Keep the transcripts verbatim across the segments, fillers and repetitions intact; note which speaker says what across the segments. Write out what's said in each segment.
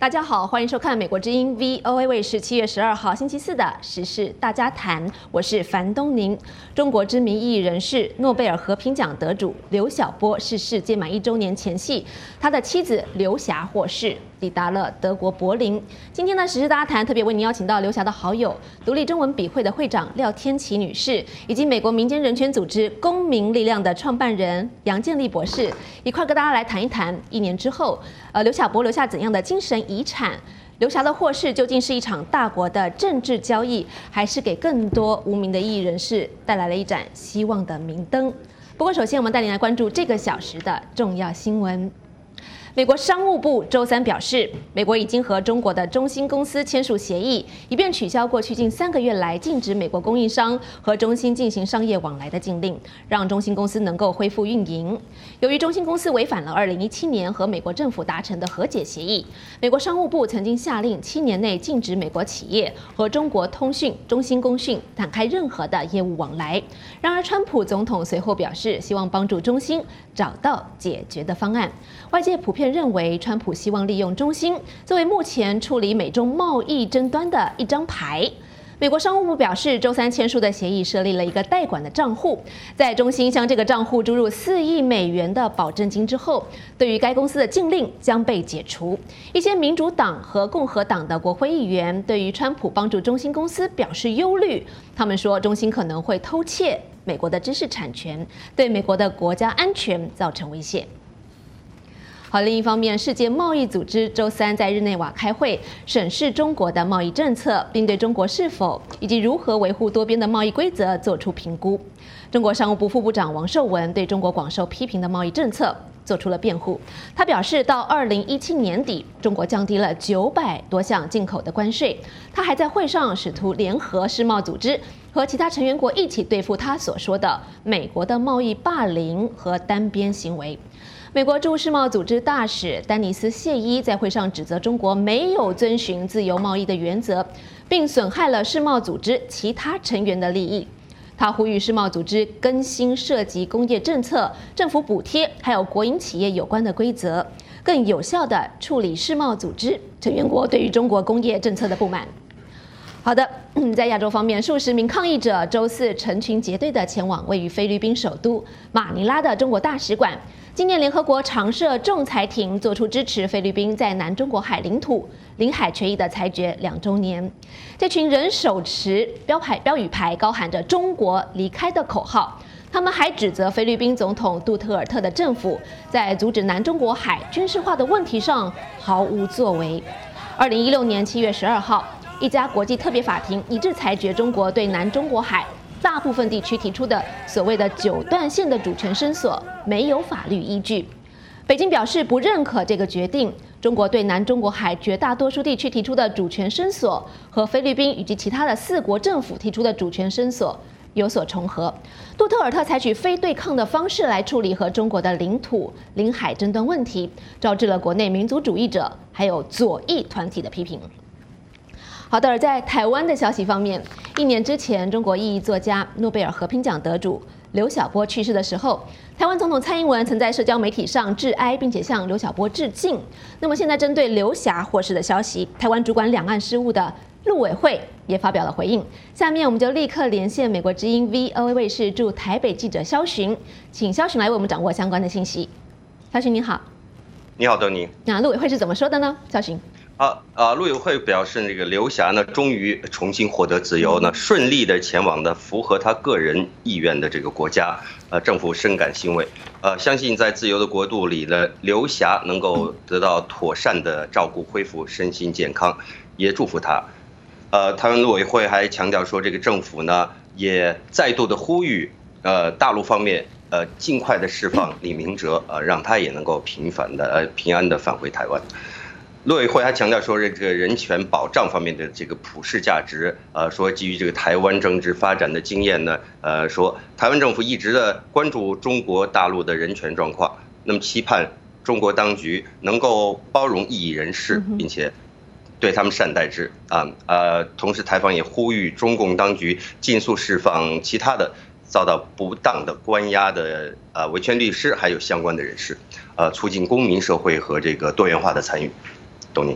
Speaker 1: 大家好，欢迎收看美国之音 V O A 卫视七月十二号星期四的时事大家谈，我是樊东宁。中国知名异议人士、诺贝尔和平奖得主刘晓波逝世届满一周年前夕，他的妻子刘霞获释，抵达了德国柏林。今天的时事大家谈特别为您邀请到刘霞的好友、独立中文笔会的会长廖天琪女士，以及美国民间人权组织公民力量的创办人杨建立博士，一块跟大家来谈一谈一年之后，呃，刘晓波留下怎样的精神遗产？刘霞的获释究竟是一场大国的政治交易，还是给更多无名的异议人士带来了一盏希望的明灯？不过，首先我们带您来关注这个小时的重要新闻。美国商务部周三表示，美国已经和中国的中芯公司签署协议，以便取消过去近三个月来禁止美国供应商和中芯进行商业往来的禁令，让中芯公司能够恢复运营。由于中芯公司违反了二零一七年和美国政府达成的和解协议，美国商务部曾经下令七年内禁止美国企业和中国通讯、中芯工讯展开任何的业务往来。然而，川普总统随后表示，希望帮助中芯找到解决的方案。外界普遍认为，川普希望利用中芯作为目前处理美中贸易争端的一张牌。美国商务部表示，周三签署的协议设立了一个代管的账户，在中芯向这个账户注入四亿美元的保证金之后，对于该公司的禁令将被解除。一些民主党和共和党的国会议员对于川普帮助中芯公司表示忧虑，他们说中芯可能会偷窃美国的知识产权，对美国的国家安全造成威胁。好，另一方面，世界贸易组织周三在日内瓦开会，审视中国的贸易政策，并对中国是否以及如何维护多边的贸易规则做出评估。中国商务部副部长王受文对中国广受批评的贸易政策做出了辩护。他表示，到二零一七年底，中国降低了九百多项进口的关税。他还在会上试图联合世贸组织和其他成员国一起对付他所说的美国的贸易霸凌和单边行为。美国驻世贸组织大使丹尼斯·谢伊在会上指责中国没有遵循自由贸易的原则，并损害了世贸组织其他成员的利益。他呼吁世贸组织更新涉及工业政策、政府补贴还有国营企业有关的规则，更有效地处理世贸组织成员国对于中国工业政策的不满。好的，在亚洲方面，数十名抗议者周四成群结队地前往位于菲律宾首都马尼拉的中国大使馆。今年联合国常设仲裁庭作出支持菲律宾在南中国海领土领海权益的裁决两周年。这群人手持标牌标语牌，高喊着"中国离开"的口号。他们还指责菲律宾总统杜特尔特的政府在阻止南中国海军事化的问题上毫无作为。二零一六年七月十二号，一家国际特别法庭一致裁决中国对南中国海大部分地区提出的所谓的九段线的主权伸索没有法律依据。北京表示不认可这个决定。中国对南中国海绝大多数地区提出的主权伸索和菲律宾以及其他的四国政府提出的主权伸索有所重合。杜特尔特采取非对抗的方式来处理和中国的领土领海争端问题，招致了国内民族主义者还有左翼团体的批评。好的，而在台湾的消息方面，一年之前，中国异议作家、诺贝尔和平奖得主刘晓波去世的时候，台湾总统蔡英文曾在社交媒体上致哀，并且向刘晓波致敬。那么现在针对刘霞获释的消息，台湾主管两岸事务的陆委会也发表了回应。下面我们就立刻连线美国之音 V O A 卫视驻台北记者萧洵，请萧洵来为我们掌握相关的信息。萧洵你好。
Speaker 2: 你好，德尼。
Speaker 1: 那陆委会是怎么说的呢？萧洵。
Speaker 2: 啊啊！陆委会表示，那个刘霞呢，终于重新获得自由呢，顺利的前往的符合他个人意愿的这个国家，呃，政府深感欣慰，呃，相信在自由的国度里呢，刘霞能够得到妥善的照顾，恢复身心健康，也祝福他。呃，台湾陆委会还强调说，这个政府呢，也再度的呼吁，呃，大陆方面呃尽快的释放李明哲，呃，让他也能够平凡的呃平安的返回台湾。陆委会还强调说，这个人权保障方面的这个普世价值，呃，说基于这个台湾政治发展的经验呢，呃，说台湾政府一直的关注中国大陆的人权状况，那么期盼中国当局能够包容异议人士，并且对他们善待之啊，呃，同时台方也呼吁中共当局尽速释放其他的遭到不当的关押的呃维权律师，还有相关的人士，呃，促进公民社会和这个多元化的参与。懂你。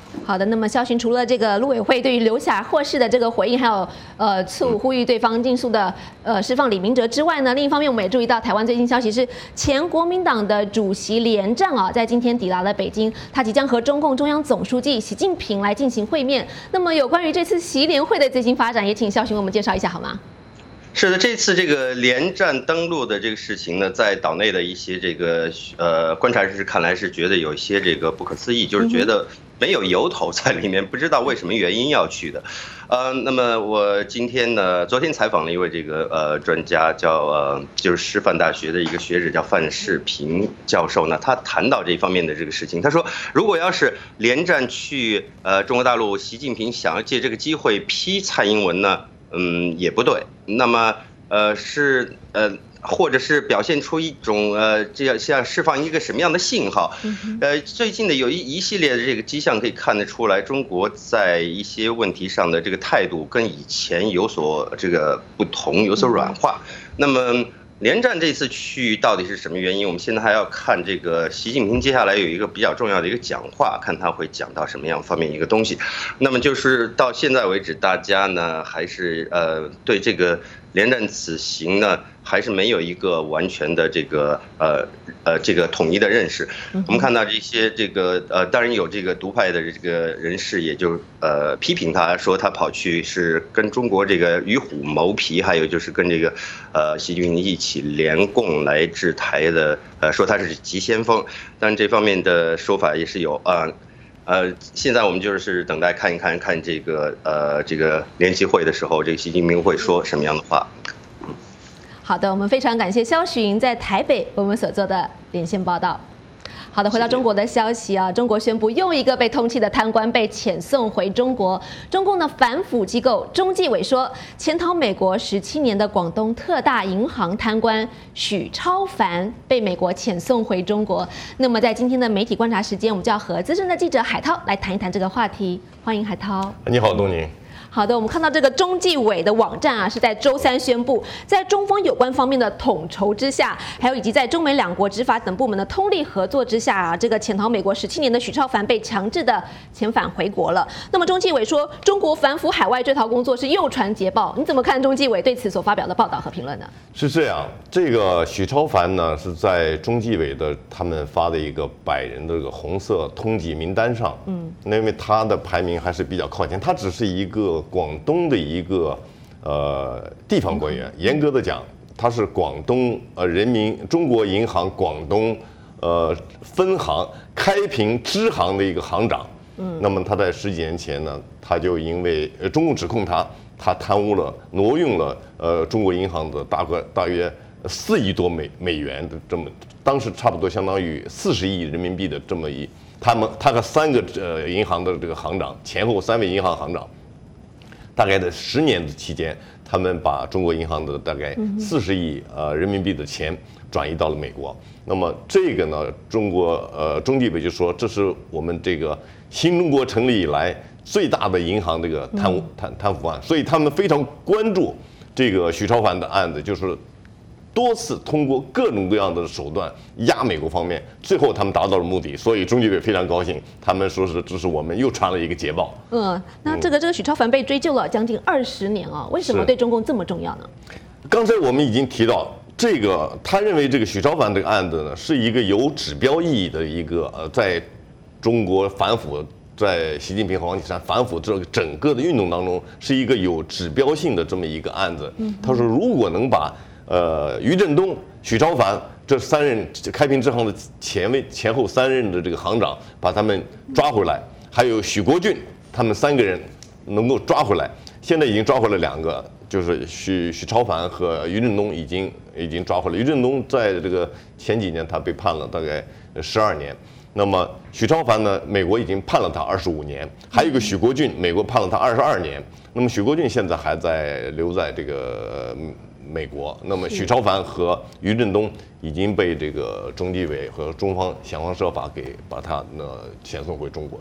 Speaker 1: 好的，那么萧巡除了这个陆委会对于刘霞获释的这个回应，还有呃促呼吁对方尽速的呃释放李明哲之外呢，另一方面我们也注意到台湾最新消息是前国民党的主席连战啊，在今天抵达了北京，他即将和中共中央总书记习近平来进行会面。那么有关于这次习联会的最新发展，也请萧巡为我们介绍一下好吗？
Speaker 2: 是的，这次这个连战登陆的这个事情呢，在岛内的一些这个呃观察人士看来是觉得有一些这个不可思议，就是觉得没有由头在里面，不知道为什么原因要去的。呃，那么我今天呢，昨天采访了一位这个呃专家，叫呃就是师范大学的一个学者，叫范世平教授呢，他谈到这方面的这个事情，他说，如果要是连战去呃中国大陆，习近平想要借这个机会批蔡英文呢？嗯，也不对。那么，呃，是呃，或者是表现出一种呃，这样像释放一个什么样的信号？呃，最近的有一一系列的这个迹象可以看得出来，中国在一些问题上的这个态度跟以前有所这个不同，有所软化。那么。连战这次去到底是什么原因？我们现在还要看这个习近平接下来有一个比较重要的一个讲话，看他会讲到什么样方面一个东西。那么就是到现在为止，大家呢还是呃对这个连战此行呢还是没有一个完全的这个呃呃这个统一的认识。我们看到这些这个呃当然有这个独派的这个人士，也就呃批评他说他跑去是跟中国这个与虎谋皮，还有就是跟这个呃习近平一起。联共来制台的，呃，说他是急先锋，但这方面的说法也是有啊，呃，现在我们就是等待看一看，看这个呃这个联席会的时候，这个习近平会说什么样的话。
Speaker 1: 好的，我们非常感谢萧巡在台北为我们所做的连线报道。好的，回到中国的消息啊，中国宣布又一个被通缉的贪官被遣送回中国。中共的反腐机构中纪委说，潜逃美国十七年的广东特大银行贪官许超凡被美国遣送回中国。那么在今天的媒体观察时间，我们就要和资深的记者海涛来谈一谈这个话题。欢迎海涛。
Speaker 3: 你好，东宁。
Speaker 1: 好的，我们看到这个中纪委的网站啊，是在周三宣布，在中方有关方面的统筹之下，还有以及在中美两国执法等部门的通力合作之下啊，这个潜逃美国十七年的许超凡被强制的遣返回国了。那么中纪委说，中国反腐海外追逃工作是诱传捷报，你怎么看中纪委对此所发表的报道和评论呢？
Speaker 3: 是这样，这个许超凡呢是在中纪委的他们发的一个百人的这个红色通缉名单上，嗯，因为他的排名还是比较靠前，他只是一个广东的一个呃地方官员，严格的讲，他是广东呃人民中国银行广东呃分行开平支行的一个行长。嗯，那么他在十几年前呢，他就因为呃中共指控他，他贪污了、挪用了呃中国银行的大概大约四亿多美美元的这么，当时差不多相当于四十亿人民币的这么一，他们他和三个呃银行的这个行长，前后三位银行行长。大概在十年的期间，他们把中国银行的大概四十亿呃人民币的钱转移到了美国。那么这个呢，中国呃中纪委就说，这是我们这个新中国成立以来最大的银行这个贪污贪贪腐案，所以他们非常关注这个许超凡的案子，就是多次通过各种各样的手段压美国方面，最后他们达到了目的，所以中纪委非常高兴，他们说是这是我们又传了一个捷报。
Speaker 1: 嗯，那这个这个许超凡被追究了将近二十年啊，为什么对中共这么重要呢？
Speaker 3: 刚才我们已经提到，这个他认为这个许超凡这个案子呢，是一个有指标意义的一个呃，在中国反腐。在习近平和王岐山反腐这个整个的运动当中，是一个有指标性的这么一个案子。他说，如果能把呃余振东、许超凡这三任开平支行的前位前后三任的这个行长，把他们抓回来，还有许国俊他们三个人能够抓回来，现在已经抓回了两个，就是许许超凡和余振东已经已经抓回来。余振东在这个前几年他被判了大概十二年。那么许超凡呢，美国已经判了他二十五年，还有一个许国俊，美国判了他二十二年。那么许国俊现在还在留在这个美国。那么许超凡和余振东已经被这个中纪委和中方想方设法给把他呢遣送回中国去了。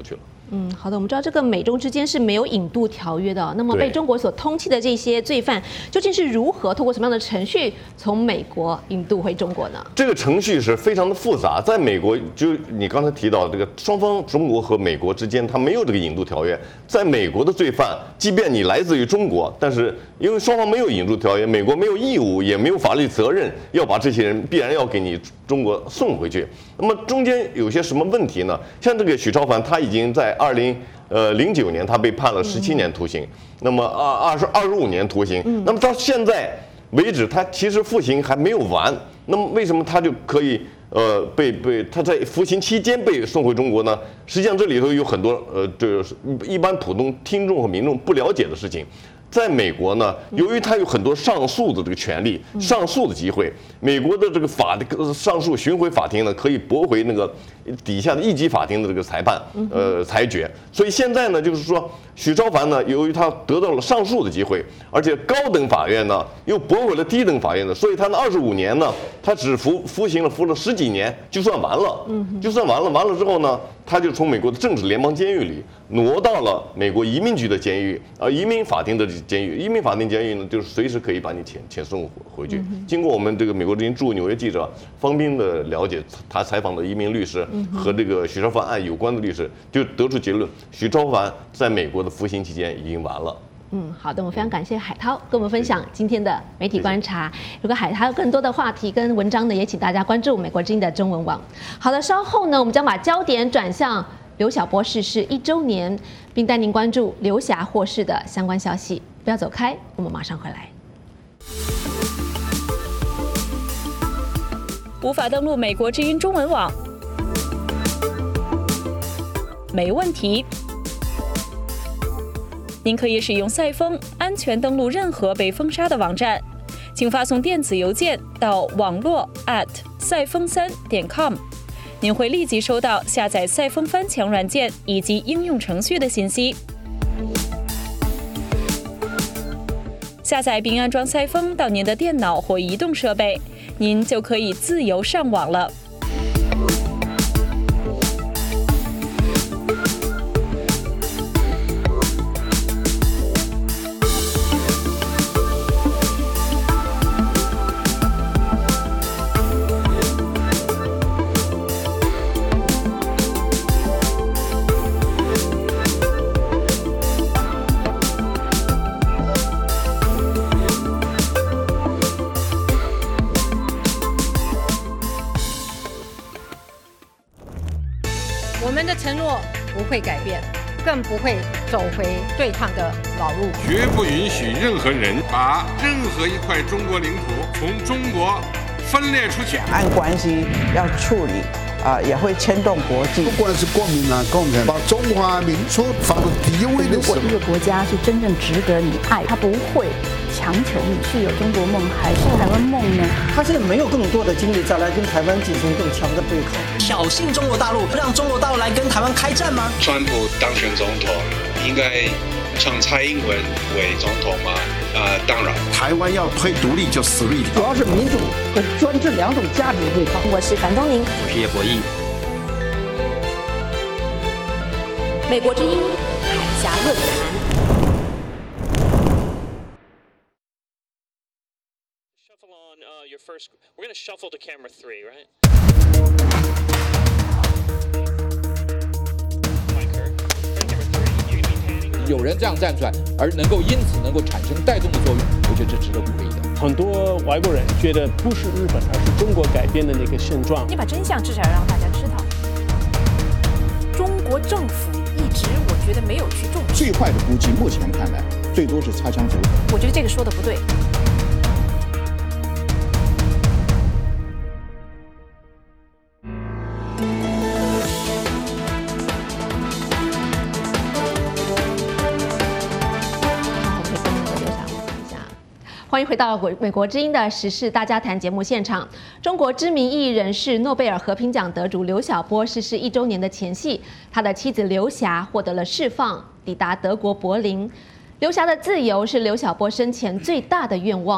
Speaker 1: 嗯，好的，我们知道这个美中之间是没有引渡条约的、哦，那么被中国所通缉的这些罪犯，究竟是如何透过什么样的程序从美国引渡回中国呢？
Speaker 3: 这个程序是非常的复杂，在美国就你刚才提到这个双方，中国和美国之间它没有这个引渡条约，在美国的罪犯，即便你来自于中国，但是因为双方没有引渡条约，美国没有义务也没有法律责任要把这些人必然要给你中国送回去。那么中间有些什么问题呢？像这个许超凡，他已经在二零呃零九年他被判了十七年徒刑，那么二二十二十五年徒刑，那么到现在为止，他其实服刑还没有完。那么为什么他就可以呃被被他在服刑期间被送回中国呢？实际上这里头有很多呃就是一般普通听众和民众不了解的事情。在美国呢，由于他有很多上诉的这个权利、上诉的机会，美国的这个法的上诉巡回法庭呢，可以驳回那个底下的一级法庭的这个裁判，呃裁决。所以现在呢，就是说许超凡呢，由于他得到了上诉的机会，而且高等法院呢又驳回了低等法院的，所以他那二十五年呢，他只服服刑了服了十几年就算完了，就算完了。完了之后呢，他就从美国的正式联邦监狱里挪到了美国移民局的监狱，呃，移民法庭的监狱。移民法庭监狱呢，就是随时可以把你遣遣送回去。经过我们这个美国之音驻纽约记者方斌的了解，他采访的移民律师和这个许超凡案有关的律师，就得出结论：许超凡在美国的服刑期间已经完了。
Speaker 1: 嗯，好的，我们非常感谢海涛跟我们分享今天的媒体观察。如果海涛有更多的话题跟文章呢，也请大家关注美国之音的中文网。好的，稍后呢，我们将把焦点转向刘晓波逝世一周年，并带您关注刘霞获释的相关消息。不要走开，我们马上回来。
Speaker 4: 无法登录美国之音中文网？没问题。您可以使用赛风安全登录任何被封杀的网站，请发送电子邮件到网络 at 赛风三点 com， 您会立即收到下载赛风翻墙软件以及应用程序的信息。下载并安装赛风到您的电脑或移动设备，您就可以自由上网了。
Speaker 5: 我们的承诺不会改变，更不会走回对抗的老路。
Speaker 6: 绝不允许任何人把任何一块中国领土从中国分裂出去。
Speaker 7: 两岸关系要处理啊、呃，也会牵动国际。
Speaker 8: 不管是国民党、共产党，把中华民族放到第一位的时候，
Speaker 9: 如果一个国家是真正值得你爱，他不会强求你是有中国梦还是台湾梦呢？
Speaker 10: 他现在没有更多的精力再来跟台湾进行更强的对抗，
Speaker 11: 挑衅中国大陆，让中国大陆来跟台湾开战吗？
Speaker 12: 川普当选总统，应该让蔡英文为总统吗？呃，当然。
Speaker 8: 台湾要推独立就死立，
Speaker 10: 主要是民主和专制两种价值对抗。
Speaker 1: 我是樊东宁，
Speaker 13: 我是叶博弈。
Speaker 1: 美国之音海峡论坛。
Speaker 14: Your first, we're going to shuffle to camera three, right?
Speaker 15: 有人这样站出来，而能够因此能够产生带动的作用，我觉得这值得鼓励的。
Speaker 16: 很多外国人觉得不是日本，而是中国改变的那个现状。
Speaker 17: 你把真相至少要让大家知道。中国政府一直，我觉得没有去重视。
Speaker 18: 最坏的估计，目前看来，最多是擦枪走火。
Speaker 17: 我觉得这个说的不对。
Speaker 1: 欢迎回到美国之音的时事大家谈节目现场。中国知名异议人士、诺贝尔和平奖得主刘晓波逝世一周年的前夕，他的妻子刘霞获得了释放，抵达德国柏林。刘霞的自由是刘晓波生前最大的愿望。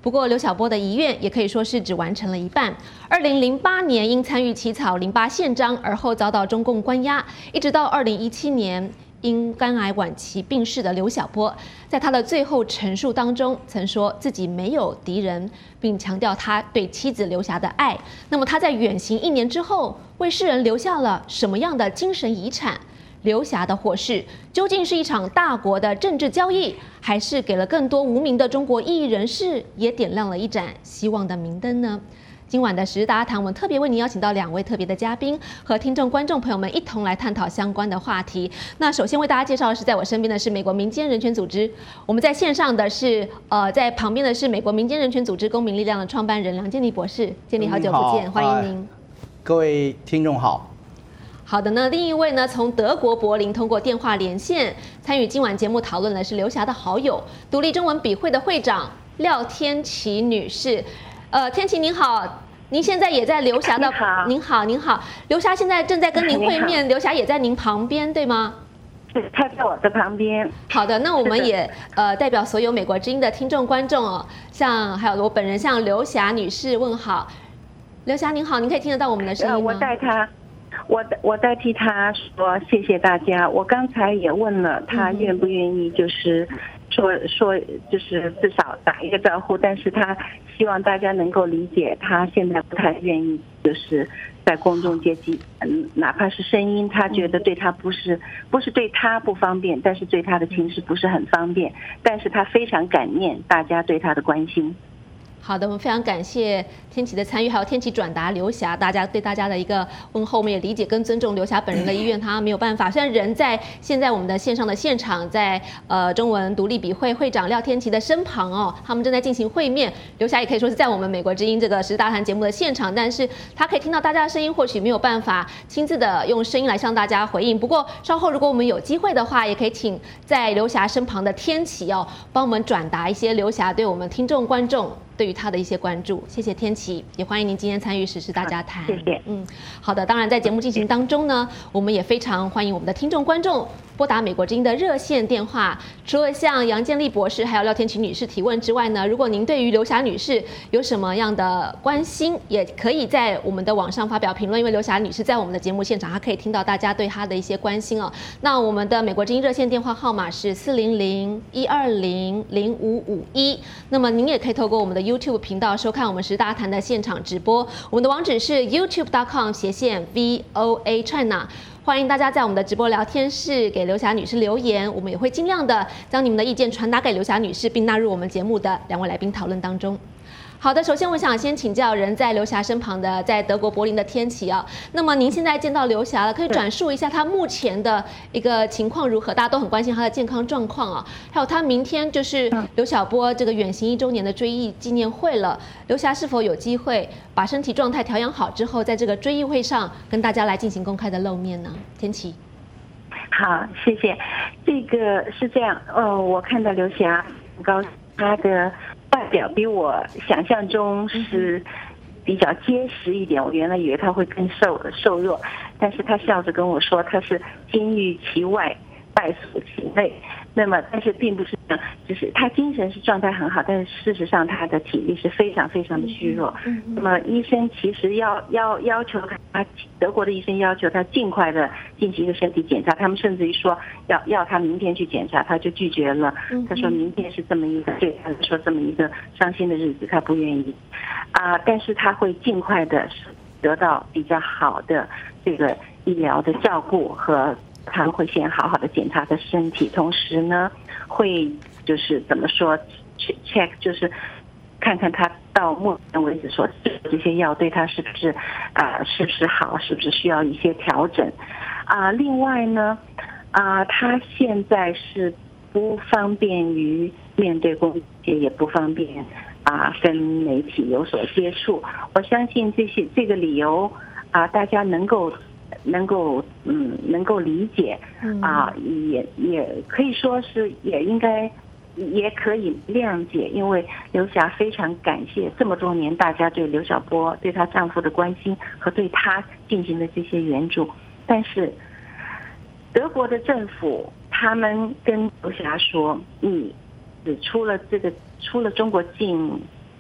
Speaker 1: 不过刘晓波的遗愿也可以说是只完成了一半。二零零八年因参与起草零八宪章而后遭到中共关押，一直到二零一七年。因肝癌晚期病逝的刘晓波，在他的最后陈述当中，曾说自己没有敌人，并强调他对妻子刘霞的爱。那么他在远行一年之后，为世人留下了什么样的精神遗产？刘霞的获释究竟是一场大国的政治交易，还是给了更多无名的中国异议人士也点亮了一盏希望的明灯呢？今晚的时事大家谈，我们特别为您邀请到两位特别的嘉宾，和听众观众朋友们一同来探讨相关的话题。那首先为大家介绍的是，在我身边的是美国民间人权组织，我们在线上的是呃，在旁边的是美国民间人权组织公民力量的创办人梁建立博士。建立好久不见，欢迎您、呃。
Speaker 13: 各位听众好。
Speaker 1: 好的呢，另一位呢，从德国柏林通过电话连线参与今晚节目讨论的是刘霞的好友，独立中文笔会的会长廖天琪女士。呃，天琪您好，您现在也在刘霞的。您好，您好，刘霞现在正在跟您会面，刘霞也在您旁边，对吗？
Speaker 19: 是，她在我的旁边。
Speaker 1: 好的，那我们也呃代表所有美国之音的听众观众哦，像还有我本人向刘霞女士问好。刘霞您好，您可以听得到我们的声音吗？
Speaker 19: 呃、我代她，我我代替她说谢谢大家。我刚才也问了她愿不愿意，就是说说就是至少打一个招呼，但是她希望大家能够理解，她现在不太愿意，就是在公众阶级，嗯，哪怕是声音，她觉得对她不是不是对她不方便，但是对她的亲事不是很方便，但是她非常感念大家对她的关心。
Speaker 1: 好的，我们非常感谢天琪的参与，还有天琪转达刘霞大家对大家的一个问候，我们也理解跟尊重刘霞本人的意愿，他没有办法。虽然人在现在我们的线上的现场，在呃中文独立笔会会长廖天琪的身旁哦，他们正在进行会面。刘霞也可以说是在我们美国之音这个时事大谈节目的现场，但是他可以听到大家的声音，或许没有办法亲自的用声音来向大家回应。不过稍后如果我们有机会的话，也可以请在刘霞身旁的天琪哦，帮我们转达一些刘霞对我们听众观众对于他的一些关注。谢谢天琪，也欢迎您今天参与时事大家谈。
Speaker 19: 谢谢。
Speaker 1: 嗯，好的。当然，在节目进行当中呢，我们也非常欢迎我们的听众观众拨打美国之音的热线电话。除了向杨建立博士还有廖天琪女士提问之外呢，如果您对于刘霞女士有什么样的关心，也可以在我们的网上发表评论。因为刘霞女士在我们的节目现场，她可以听到大家对她的一些关心哦。那我们的美国之音热线电话号码是四零零一二零零五五一。那么您也可以透过我们的 YouTube 频道收看我们时大谈的现场直播，我们的网址是 youtube dot com 斜线 V O A China。欢迎大家在我们的直播聊天室给刘霞女士留言，我们也会尽量的将你们的意见传达给刘霞女士，并纳入我们节目的两位来宾讨论当中。好的，首先我想先请教人在刘霞身旁的，在德国柏林的天琪啊。那么您现在见到刘霞了，可以转述一下她目前的一个情况如何？大家都很关心她的健康状况啊。还有她明天就是刘晓波这个远行一周年的追忆纪念会了，刘霞是否有机会把身体状态调养好之后，在这个追忆会上跟大家来进行公开的露面呢？天琪。
Speaker 19: 好，谢谢。这个是这样，呃，我看到刘霞很高兴，她的外表比我想象中是比较结实一点，我原来以为他会更瘦瘦弱，但是他笑着跟我说他是金玉其外，败诉其内。那么但是并不是这样，就是他精神是状态很好，但是事实上他的体力是非常非常的虚弱。那么医生其实要要要求他，德国的医生要求他尽快的进行一个身体检查，他们甚至于说要要他明天去检查，他就拒绝了。他说明天是这么一个对他来说这么一个伤心的日子，他不愿意啊，但是他会尽快的得到比较好的这个医疗的照顾，和他们会先好好的检查他的身体，同时呢会就是怎么说 check 就是看看他到目前为止所吃的这些药对他是不是啊、呃、是不是好，是不是需要一些调整啊、呃。另外呢啊、呃，他现在是不方便于面对公众，也不方便啊、呃、跟媒体有所接触。我相信这些这个理由啊、呃，大家能够。能够嗯能够理解啊、呃，也也可以说是也应该也可以谅解，因为刘霞非常感谢这么多年大家对刘晓波对她丈夫的关心和对她进行的这些援助，但是德国的政府他们跟刘霞说，你只出了这个出了中国境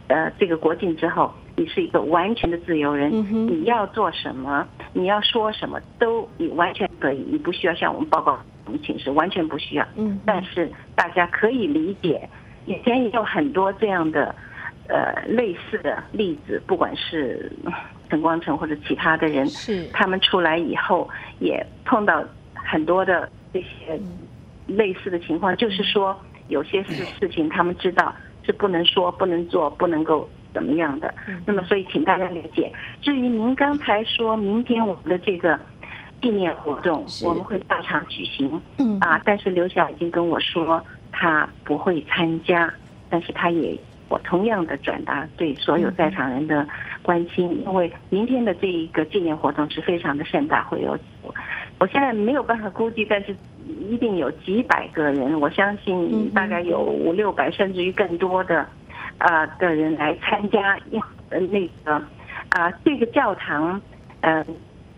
Speaker 19: 呃这个国境之后，你是一个完全的自由人，
Speaker 1: 嗯、
Speaker 19: 你要做什么，你要说什么，都你完全可以，你不需要向我们报告我们请示，完全不需要。
Speaker 1: 嗯，
Speaker 19: 但是大家可以理解，以前也有很多这样的呃类似的例子，不管是陈光诚或者其他的人，
Speaker 1: 是
Speaker 19: 他们出来以后也碰到很多的这些类似的情况，就是说有些事事情他们知道是不能说、不能做、不能够怎么样的。那么，所以请大家理解。至于您刚才说明天我们的这个纪念活动，我们会大场举行，
Speaker 1: 嗯
Speaker 19: 啊，但是刘晓已经跟我说他不会参加，但是他也我同样的转达对所有在场人的关心，因为明天的这一个纪念活动是非常的盛大，会有我现在没有办法估计，但是一定有几百个人，我相信大概有五六百甚至于更多的啊、呃、的人来参加。呃那个啊、呃、这个教堂呃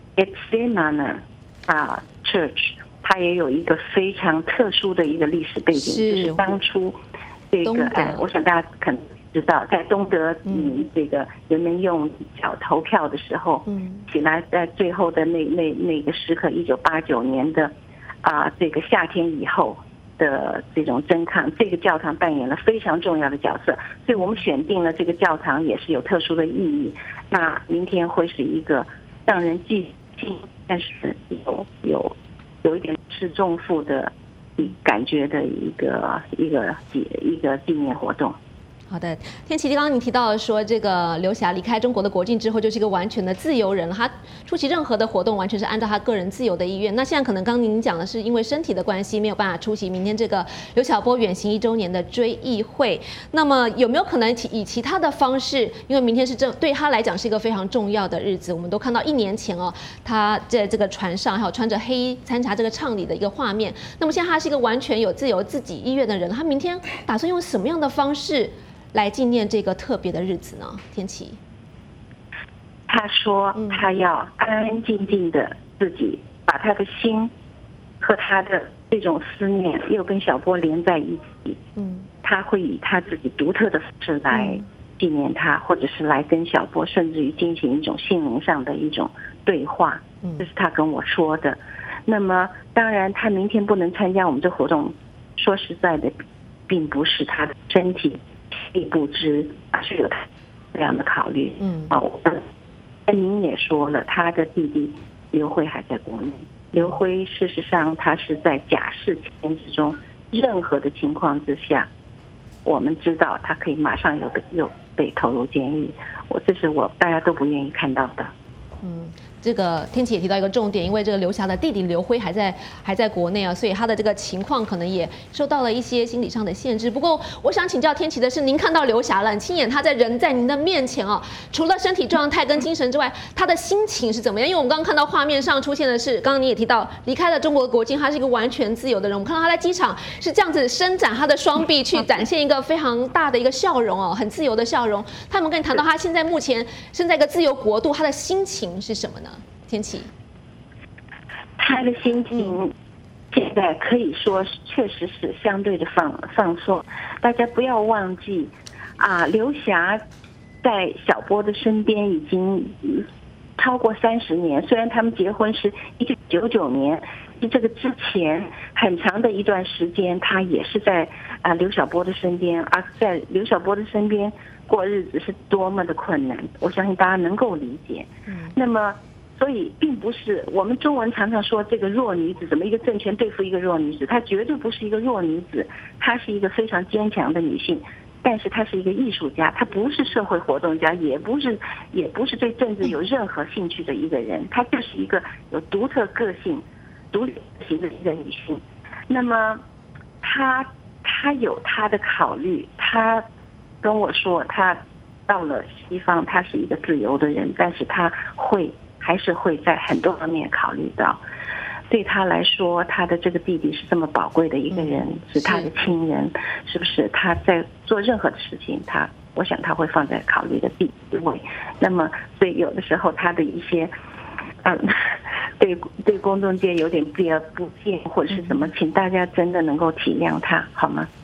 Speaker 19: Gethsemane 啊 Church 它也有一个非常特殊的一个历史背景，
Speaker 1: 是
Speaker 19: 就是当初这个哎，我想大家可能知道，在东德，嗯，这个人们用脚投票的时候，嗯，起来在最后的那那那个时刻，一九八九年的啊、呃、这个夏天以后的这种争抗，这个教堂扮演了非常重要的角色，所以我们选定了这个教堂也是有特殊的意义。那明天会是一个让人记记，但是有有有一点是重负的感觉的一个一个一个纪念活动。
Speaker 1: 好的，天琪，刚刚你提到说，这个刘霞离开中国的国境之后，就是一个完全的自由人，他出席任何的活动完全是按照他个人自由的意愿。那现在可能刚刚您讲的是因为身体的关系没有办法出席明天这个刘晓波远行一周年的追忆会。那么有没有可能以其他的方式？因为明天是正对他来讲是一个非常重要的日子，我们都看到一年前哦，他在这个船上还有穿着黑衣参加这个倡礼的一个画面。那么现在他是一个完全有自由自己意愿的人，他明天打算用什么样的方式来纪念这个特别的日子呢？天琪，
Speaker 19: 他说他要安安静静的自己把他的心和他的这种思念又跟小波连在一起。嗯，他会以他自己独特的方式来纪念他，或者是来跟小波甚至于进行一种心灵上的一种对话。嗯，这是他跟我说的。那么当然他明天不能参加我们这活动，说实在的并不是他的身体力不支，是有他这样的考虑。嗯，啊，那您也说了，他的弟弟刘辉还在国内。刘辉事实上他是在假释期间之中，任何的情况之下，我们知道他可以马上有有被投入监狱。我这是我大家都不愿意看到的。
Speaker 1: 嗯。这个天琪也提到一个重点，因为这个刘霞的弟弟刘辉还在还在国内啊，所以他的这个情况可能也受到了一些心理上的限制。不过，我想请教天琪的是，您看到刘霞了，你亲眼他在人在您的面前哦，除了身体状态跟精神之外，他的心情是怎么样？因为我们刚刚看到画面上出现的是，刚刚你也提到离开了中国国境，他是一个完全自由的人。我们看到他在机场是这样子伸展他的双臂，去展现一个非常大的一个笑容哦，很自由的笑容。他们跟你谈到他现在目前身在一个自由国度，他的心情是什么呢？天琪，
Speaker 19: 他的心情现在可以说确实是相对的放放松。大家不要忘记啊，刘霞在小波的身边已经超过三十年。虽然他们结婚是一九九九年，这个之前很长的一段时间，他也是在啊刘晓波的身边，而在刘晓波的身边过日子是多么的困难，我相信大家能够理解。嗯，那么。所以并不是我们中文常常说这个弱女子，怎么一个政权对付一个弱女子，她绝对不是一个弱女子，她是一个非常坚强的女性，但是她是一个艺术家，她不是社会活动家，也不是也不是对政治有任何兴趣的一个人，她就是一个有独特个性、独立型的一个女性。那么她她有她的考虑，她跟我说，她到了西方，她是一个自由的人，但是她会。还是会在很多方面考虑到，对他来说，他的这个弟弟是这么宝贵的一个人，嗯、是他的亲人，是不是？他在做任何的事情，他我想他会放在考虑的第一位。那么，所以有的时候他的一些，嗯，对对公众界有点避而不见或者是什么，请大家真的能够体谅他，好吗？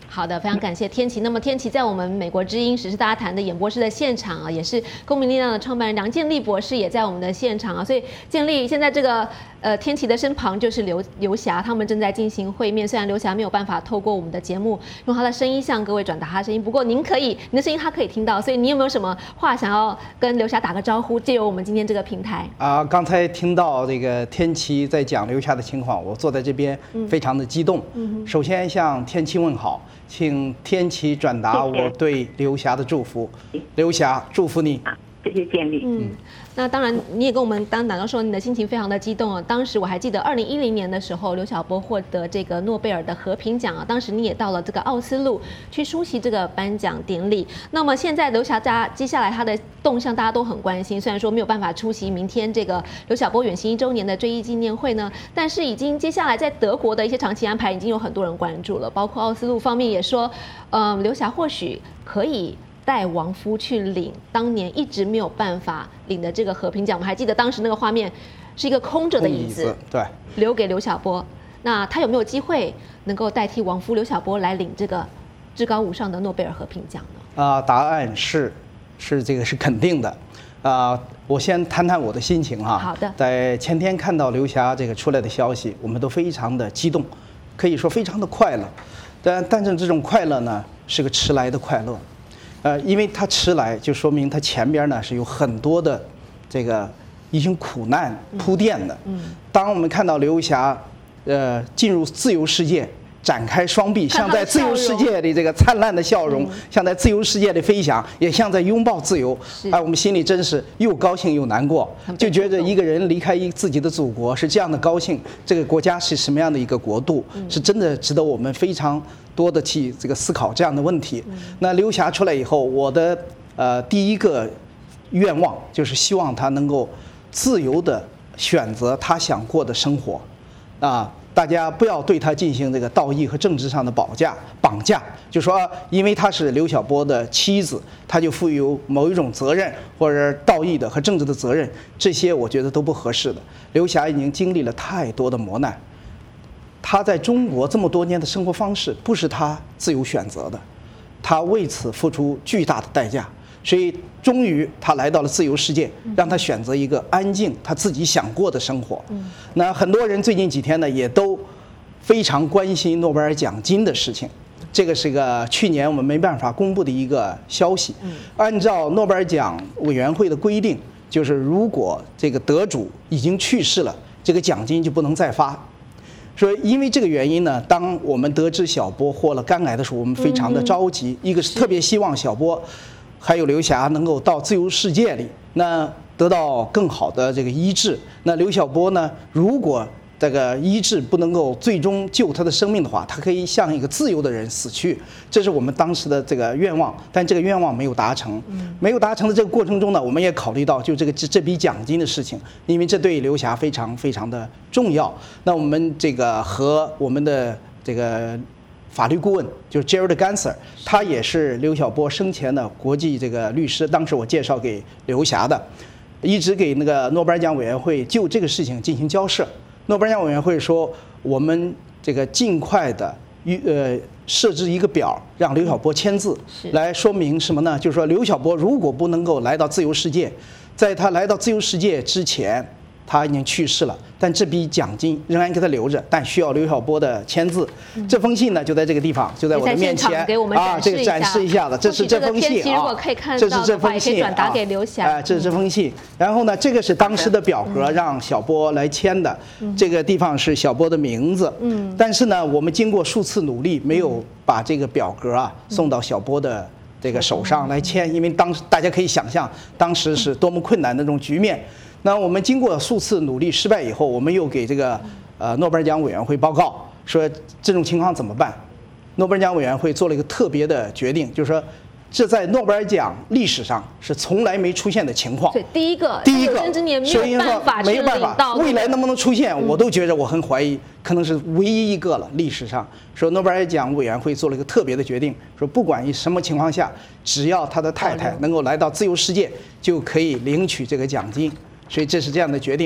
Speaker 1: 好的，非常感谢天琪。那么天琪在我们美国之音时事大家谈的演播室的现场啊，也是公民力量的创办人梁建立博士也在我们的现场啊。所以建立现在这个呃天琪的身旁就是刘刘霞，他们正在进行会面。虽然刘霞没有办法透过我们的节目用他的声音向各位转达他的声音，不过您可以，您的声音他可以听到。所以你有没有什么话想要跟刘霞打个招呼？借由我们今天这个平台
Speaker 13: 啊，刚才听到这个天琪在讲刘霞的情况，我坐在这边非常的激动。嗯，首先向天琪问好。请天琪转达我对刘霞的祝福。刘霞，祝福你。
Speaker 19: 谢谢建立。
Speaker 1: 嗯，那当然，你也跟我们当讲到说，你的心情非常的激动啊。当时我还记得，二零一零年的时候，刘晓波获得这个诺贝尔的和平奖啊。当时你也到了这个奥斯陆去出席这个颁奖典礼。那么现在刘霞家接下来他的动向大家都很关心，虽然说没有办法出席明天这个刘晓波远行一周年的追忆纪念会呢，但是已经接下来在德国的一些长期安排已经有很多人关注了，包括奥斯陆方面也说，嗯，刘霞或许可以带王夫去领当年一直没有办法领的这个和平奖。我们还记得当时那个画面是一个空着的椅子，
Speaker 13: 对，
Speaker 1: 留给刘晓波。那他有没有机会能够代替王夫刘晓波来领这个至高无上的诺贝尔和平奖呢？
Speaker 13: 啊、呃，答案是，是这个是肯定的。啊、呃，我先谈谈我的心情哈。
Speaker 1: 好的。
Speaker 13: 在前天看到刘霞这个出来的消息，我们都非常的激动，可以说非常的快乐。但但是这种快乐呢，是个迟来的快乐。呃，因为它迟来，就说明它前边呢是有很多的这个一些苦难铺垫的。嗯。当我们看到刘霞，呃，进入自由世界，展开双臂，像在自由世界里这个灿烂的笑容，像在自由世界里飞翔，也像在拥抱自由。哎，我们心里真是又高兴又难过，就觉得一个人离开一自己的祖国是这样的高兴，这个国家是什么样的一个国度，是真的值得我们非常多的去这个思考这样的问题。那刘霞出来以后，我的呃第一个愿望就是希望她能够自由的选择她想过的生活，啊。大家不要对他进行这个道义和政治上的绑架，绑架，就说因为他是刘晓波的妻子，他就负有某一种责任，或者道义的和政治的责任，这些我觉得都不合适的。刘霞已经经历了太多的磨难，他在中国这么多年的生活方式不是他自由选择的，他为此付出巨大的代价。所以，终于他来到了自由世界，让他选择一个安静、他自己想过的生活。那很多人最近几天呢，也都非常关心诺贝尔奖金的事情。这个是个去年我们没办法公布的一个消息。按照诺贝尔奖委员会的规定，就是如果这个得主已经去世了，这个奖金就不能再发。所以，因为这个原因呢，当我们得知小波获了肝癌的时候，我们非常的着急。一个是特别希望小波还有刘霞能够到自由世界里，那得到更好的这个医治。那刘晓波呢，如果这个医治不能够最终救他的生命的话，他可以像一个自由的人死去。这是我们当时的这个愿望，但这个愿望没有达成。没有达成的这个过程中呢，我们也考虑到就这个这这笔奖金的事情，因为这对刘霞非常非常的重要。那我们这个和我们的这个法律顾问就是 Gerald Ganser， 他也是刘晓波生前的国际这个律师，当时我介绍给刘霞的，一直给那个诺贝尔奖委员会就这个事情进行交涉。诺贝尔奖委员会说，我们这个尽快的呃设置一个表，让刘晓波签字，来说明什么呢？就是说刘晓波如果不能够来到自由世界，在他来到自由世界之前，他已经去世了，但这笔奖金仍然给他留着，但需要刘晓波的签字。嗯、这封信呢，就在这个地方，就在我的面前啊，这个展示一下的，这是这封信啊，这是这封信
Speaker 1: 转达给刘霞
Speaker 13: 啊，这是这封信。然后呢，这个是当时的表格，让小波来签的，嗯、这个地方是小波的名字。嗯，但是呢，我们经过数次努力，没有把这个表格啊送到小波的这个手上来签，因为当时大家可以想象，当时是多么困难的那种局面。那我们经过数次努力失败以后，我们又给这个呃诺贝尔奖委员会报告，说这种情况怎么办？诺贝尔奖委员会做了一个特别的决定，就是说这在诺贝尔奖历史上是从来没出现的情况。
Speaker 1: 对，第一个，
Speaker 13: 第一个，
Speaker 1: 所以说
Speaker 13: 没有办法，未来能不能出现，我都觉得我很怀疑，可能是唯一一个了。历史上说诺贝尔奖委员会做了一个特别的决定，说不管以什么情况下，只要他的太太能够来到自由世界，就可以领取这个奖金。所以这是这样的决定，啊、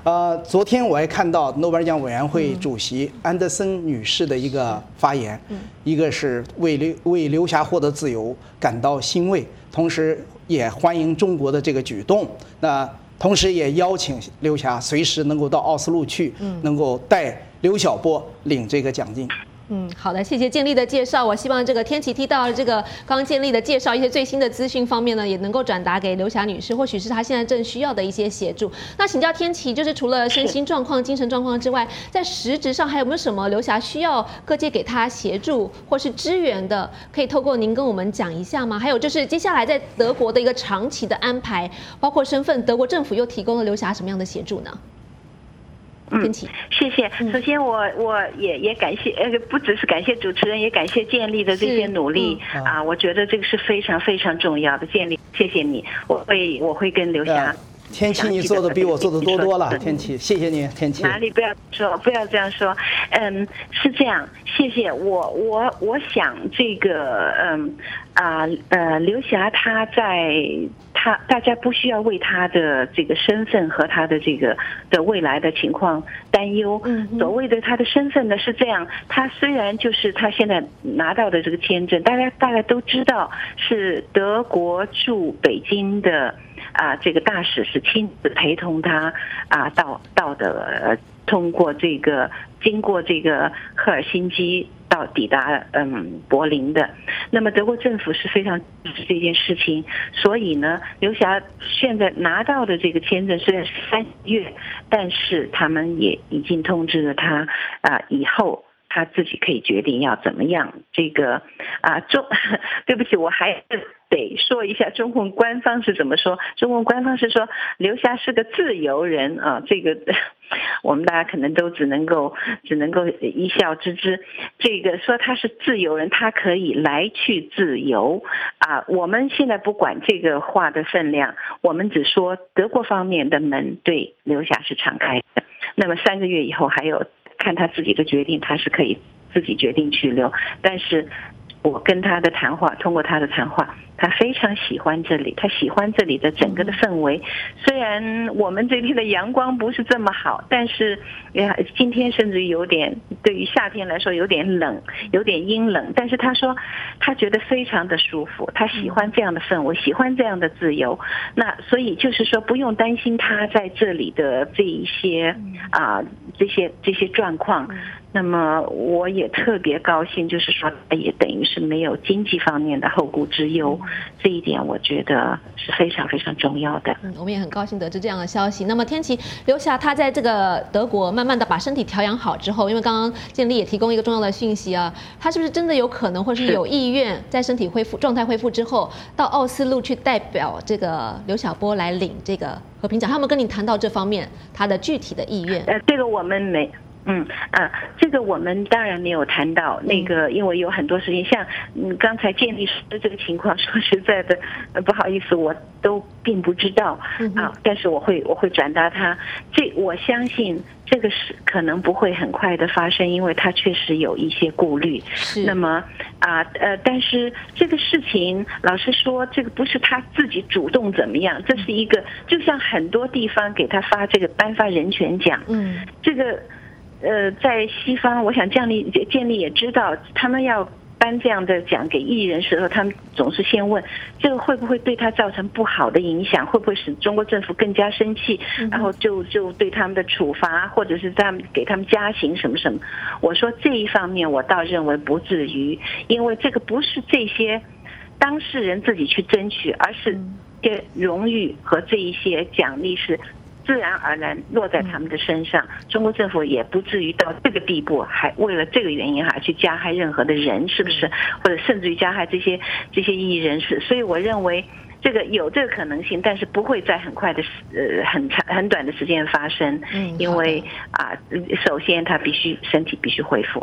Speaker 13: 呃，昨天我还看到诺贝尔奖委员会主席安德森女士的一个发言，嗯、一个是为刘为刘霞获得自由感到欣慰，同时也欢迎中国的这个举动。那同时也邀请刘霞随时能够到奥斯陆去，嗯、能够带刘晓波领这个奖金。
Speaker 1: 嗯，好的，谢谢建立的介绍。我希望这个天琪提到这个刚刚建立的介绍一些最新的资讯方面呢，也能够转达给刘霞女士，或许是她现在正需要的一些协助。那请教天琪，就是除了身心状况、精神状况之外，在实质上还有没有什么刘霞需要各界给她协助或是支援的？可以透过您跟我们讲一下吗？还有就是接下来在德国的一个长期的安排，包括身份，德国政府又提供了刘霞什么样的协助呢？
Speaker 19: 嗯，谢谢。首先我，我我也也感谢，呃，不只是感谢主持人，也感谢建立的这些努力、嗯、啊，我觉得这个是非常非常重要的。建立，谢谢你，我会我会跟刘霞。
Speaker 13: 天琪，你做的比我做的多多了，天琪，谢谢你，天琪。
Speaker 19: 哪里不要说，不要这样说。嗯，是这样，谢谢我，我我想这个，嗯啊呃，刘霞她在她大家不需要为她的这个身份和她的这个的未来的情况担忧。嗯，所谓的她的身份呢是这样，她虽然就是她现在拿到的这个签证，大家大概都知道是德国驻北京的。啊，这个大使是亲自陪同他啊，到到的、呃，通过这个经过这个赫尔辛基到抵达嗯柏林的。那么德国政府是非常支持这件事情，所以呢，刘霞现在拿到的这个签证虽然是三个月，但是他们也已经通知了他啊，以后他自己可以决定要怎么样。这个啊，中对不起，我还是得说一下中共官方是怎么说。中共官方是说刘霞是个自由人啊，这个我们大家可能都只能够只能够一笑置之。这个说他是自由人，他可以来去自由啊。我们现在不管这个话的分量，我们只说德国方面的门对刘霞是敞开的。那么三个月以后还有看他自己的决定，他是可以自己决定去留。但是我跟他的谈话，通过他的谈话，他非常喜欢这里，他喜欢这里的整个的氛围。虽然我们这边的阳光不是这么好，但是呀，今天甚至有点，对于夏天来说有点冷，有点阴冷。但是他说他觉得非常的舒服，他喜欢这样的氛围，喜欢这样的自由。那所以就是说不用担心他在这里的这一些啊这些这些状况。那么我也特别高兴，就是说也等于是没有经济方面的后顾之忧，这一点我觉得是非常非常重要的。
Speaker 1: 嗯，我们也很高兴得知这样的消息。那么天琪，刘霞她在这个德国慢慢的把身体调养好之后，因为刚刚建立也提供一个重要的讯息啊，她是不是真的有可能或是有意愿在身体恢复状态恢复之后，到奥斯陆去代表这个刘晓波来领这个和平奖？他有没有跟你谈到这方面他的具体的意愿？
Speaker 19: 呃，这个我们没。嗯啊，这个我们当然没有谈到那个，因为有很多事情，像嗯刚才建立的这个情况，说实在的，呃不好意思，我都并不知道啊，但是我会我会转达他。这我相信这个是可能不会很快的发生，因为他确实有一些顾虑。那么啊呃，但是这个事情，老实说，这个不是他自己主动怎么样，这是一个，就像很多地方给他发这个颁发人权奖，嗯，这个。呃，在西方，我想建立建立也知道，他们要颁这样的奖给艺人时候，他们总是先问这个会不会对他造成不好的影响，会不会使中国政府更加生气，然后就就对他们的处罚，或者是他们给他们加刑什么什么。我说这一方面，我倒认为不至于，因为这个不是这些当事人自己去争取，而是这荣誉和这一些奖励是自然而然落在他们的身上，中国政府也不至于到这个地步，还为了这个原因还去加害任何的人，是不是？或者甚至于加害这些这些异议人士。所以我认为这个有这个可能性，但是不会在很快的呃很长很短的时间发生，因为啊，首先他必须身体必须恢复，哎。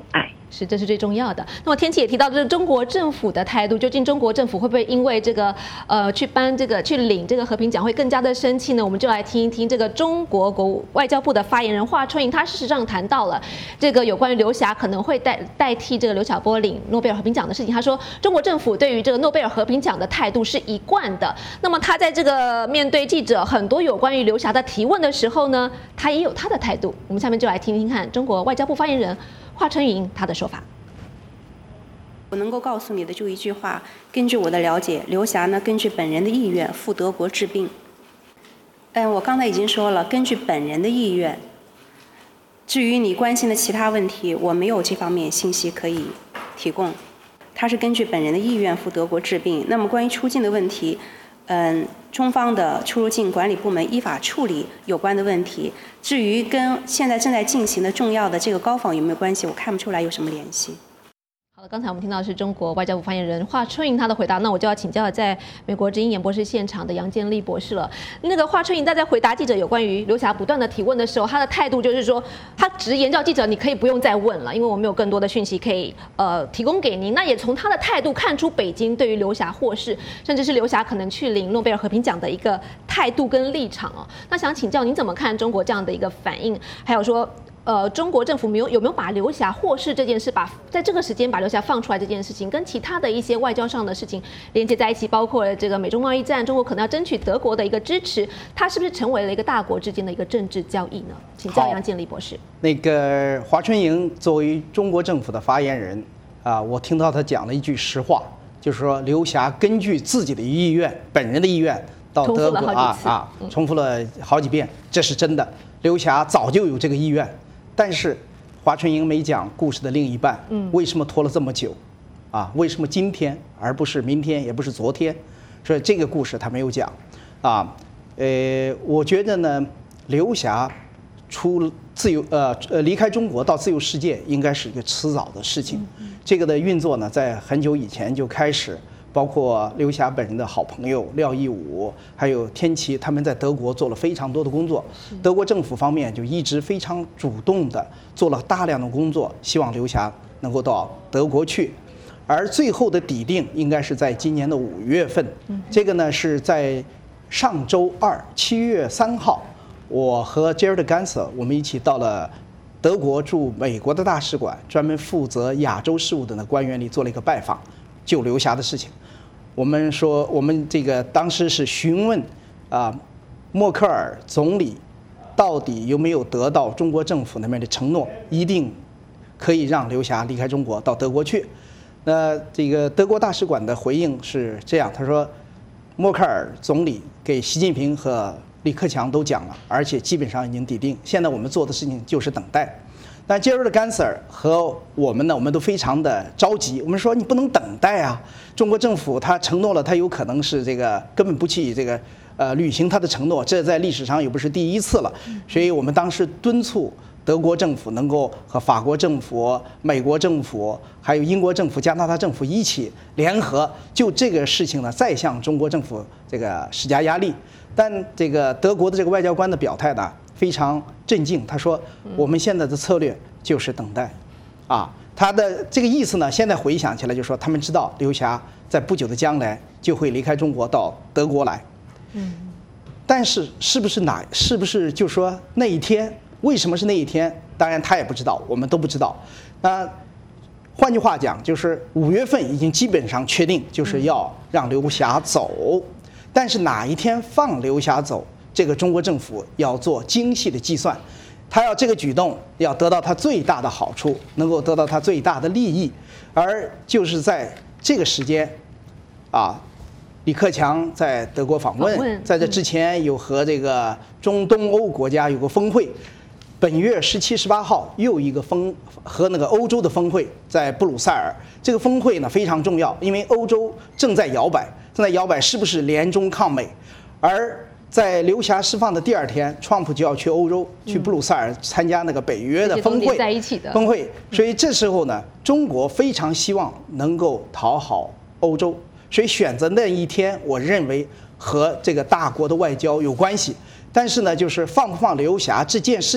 Speaker 1: 是，这是最重要的。那么天气也提到，就是中国政府的态度，究竟中国政府会不会因为这个呃去颁这个去领这个和平奖会更加的生气呢？我们就来听一听这个中国国外交部的发言人华春莹，他事实上谈到了这个有关于刘霞可能会代代替这个刘晓波领诺贝尔和平奖的事情。他说，中国政府对于这个诺贝尔和平奖的态度是一贯的。那么他在这个面对记者很多有关于刘霞的提问的时候呢，他也有他的态度。我们下面就来听听看中国外交部发言人华春莹他的说法。
Speaker 20: 我能够告诉你的就一句话，根据我的了解，刘霞呢根据本人的意愿赴德国治病。嗯，我刚才已经说了，根据本人的意愿。至于你关心的其他问题，我没有这方面信息可以提供。他是根据本人的意愿赴德国治病。那么关于出境的问题，嗯，中方的出入境管理部门依法处理有关的问题。至于跟现在正在进行的重要的这个高访有没有关系，我看不出来有什么联系。
Speaker 1: 好的，刚才我们听到的是中国外交部发言人华春莹他的回答，那我就要请教在美国之音演播室现场的杨建立博士了。那个华春莹在在回答记者有关于刘霞不断的提问的时候，他的态度就是说，他直言叫记者你可以不用再问了，因为我们有更多的讯息可以呃提供给您。那也从他的态度看出北京对于刘霞获释，甚至是刘霞可能去领诺贝尔和平奖的一个态度跟立场哦。那想请教您怎么看中国这样的一个反应，还有说。呃，中国政府没有有没有把刘霞获释这件事，把在这个时间把刘霞放出来这件事情，跟其他的一些外交上的事情连接在一起，包括了这个美中贸易战，中国可能要争取德国的一个支持，它是不是成为了一个大国之间的一个政治交易呢？请教杨建立博士。
Speaker 13: 那个华春莹作为中国政府的发言人啊，我听到他讲了一句实话，就是说刘霞根据自己的意愿，本人的意愿到德国啊啊，重复了好几遍，这是真的。刘霞早就有这个意愿。但是，华春莹没讲故事的另一半，嗯，为什么拖了这么久，啊？为什么今天而不是明天，也不是昨天？所以这个故事他没有讲，啊，呃，我觉得呢，刘霞出自由呃呃离开中国到自由世界，应该是一个迟早的事情。这个的运作呢，在很久以前就开始。包括刘霞本人的好朋友廖一武，还有天琪，他们在德国做了非常多的工作。德国政府方面就一直非常主动的做了大量的工作，希望刘霞能够到德国去。而最后的底定应该是在今年的五月份。这个呢是在上周二七月三号，我和 Jared Ganser 我们一起到了德国驻美国的大使馆，专门负责亚洲事务的呢官员里做了一个拜访，就刘霞的事情。我们说，我们这个当时是询问啊，默克尔总理到底有没有得到中国政府那边的承诺，一定可以让刘霞离开中国到德国去。那这个德国大使馆的回应是这样，他说，默克尔总理给习近平和李克强都讲了，而且基本上已经底定，现在我们做的事情就是等待。但杰瑞甘瑟尔和我们呢，我们都非常的着急。我们说你不能等待啊！中国政府他承诺了，他有可能是这个根本不去这个呃履行他的承诺，这在历史上也不是第一次了。所以我们当时敦促德国政府能够和法国政府、美国政府、还有英国政府、加拿大政府一起联合，就这个事情呢，再向中国政府这个施加压力。但这个德国的这个外交官的表态呢，非常镇静，他说我们现在的策略就是等待，啊，他的这个意思呢，现在回想起来就是说，他们知道刘霞在不久的将来就会离开中国到德国来，嗯，但是是不是哪是不是就说那一天，为什么是那一天？当然他也不知道，我们都不知道。那换句话讲，就是五月份已经基本上确定，就是要让刘霞走，但是哪一天放刘霞走？这个中国政府要做精细的计算，他要这个举动要得到他最大的好处，能够得到他最大的利益，而就是在这个时间，啊，李克强在德国访问，在这之前有和这个中东欧国家有个峰会，本月十七、十八号又一个峰和那个欧洲的峰会在布鲁塞尔，这个峰会呢非常重要，因为欧洲正在摇摆，正在摇摆是不是联中抗美，而在刘霞释放的第二天，川普就要去欧洲，去布鲁塞尔参加那个北约的峰会。
Speaker 1: 在一起的
Speaker 13: 峰会，所以这时候呢，中国非常希望能够讨好欧洲，所以选择那一天，我认为和这个大国的外交有关系。但是呢，就是放不放刘霞这件事情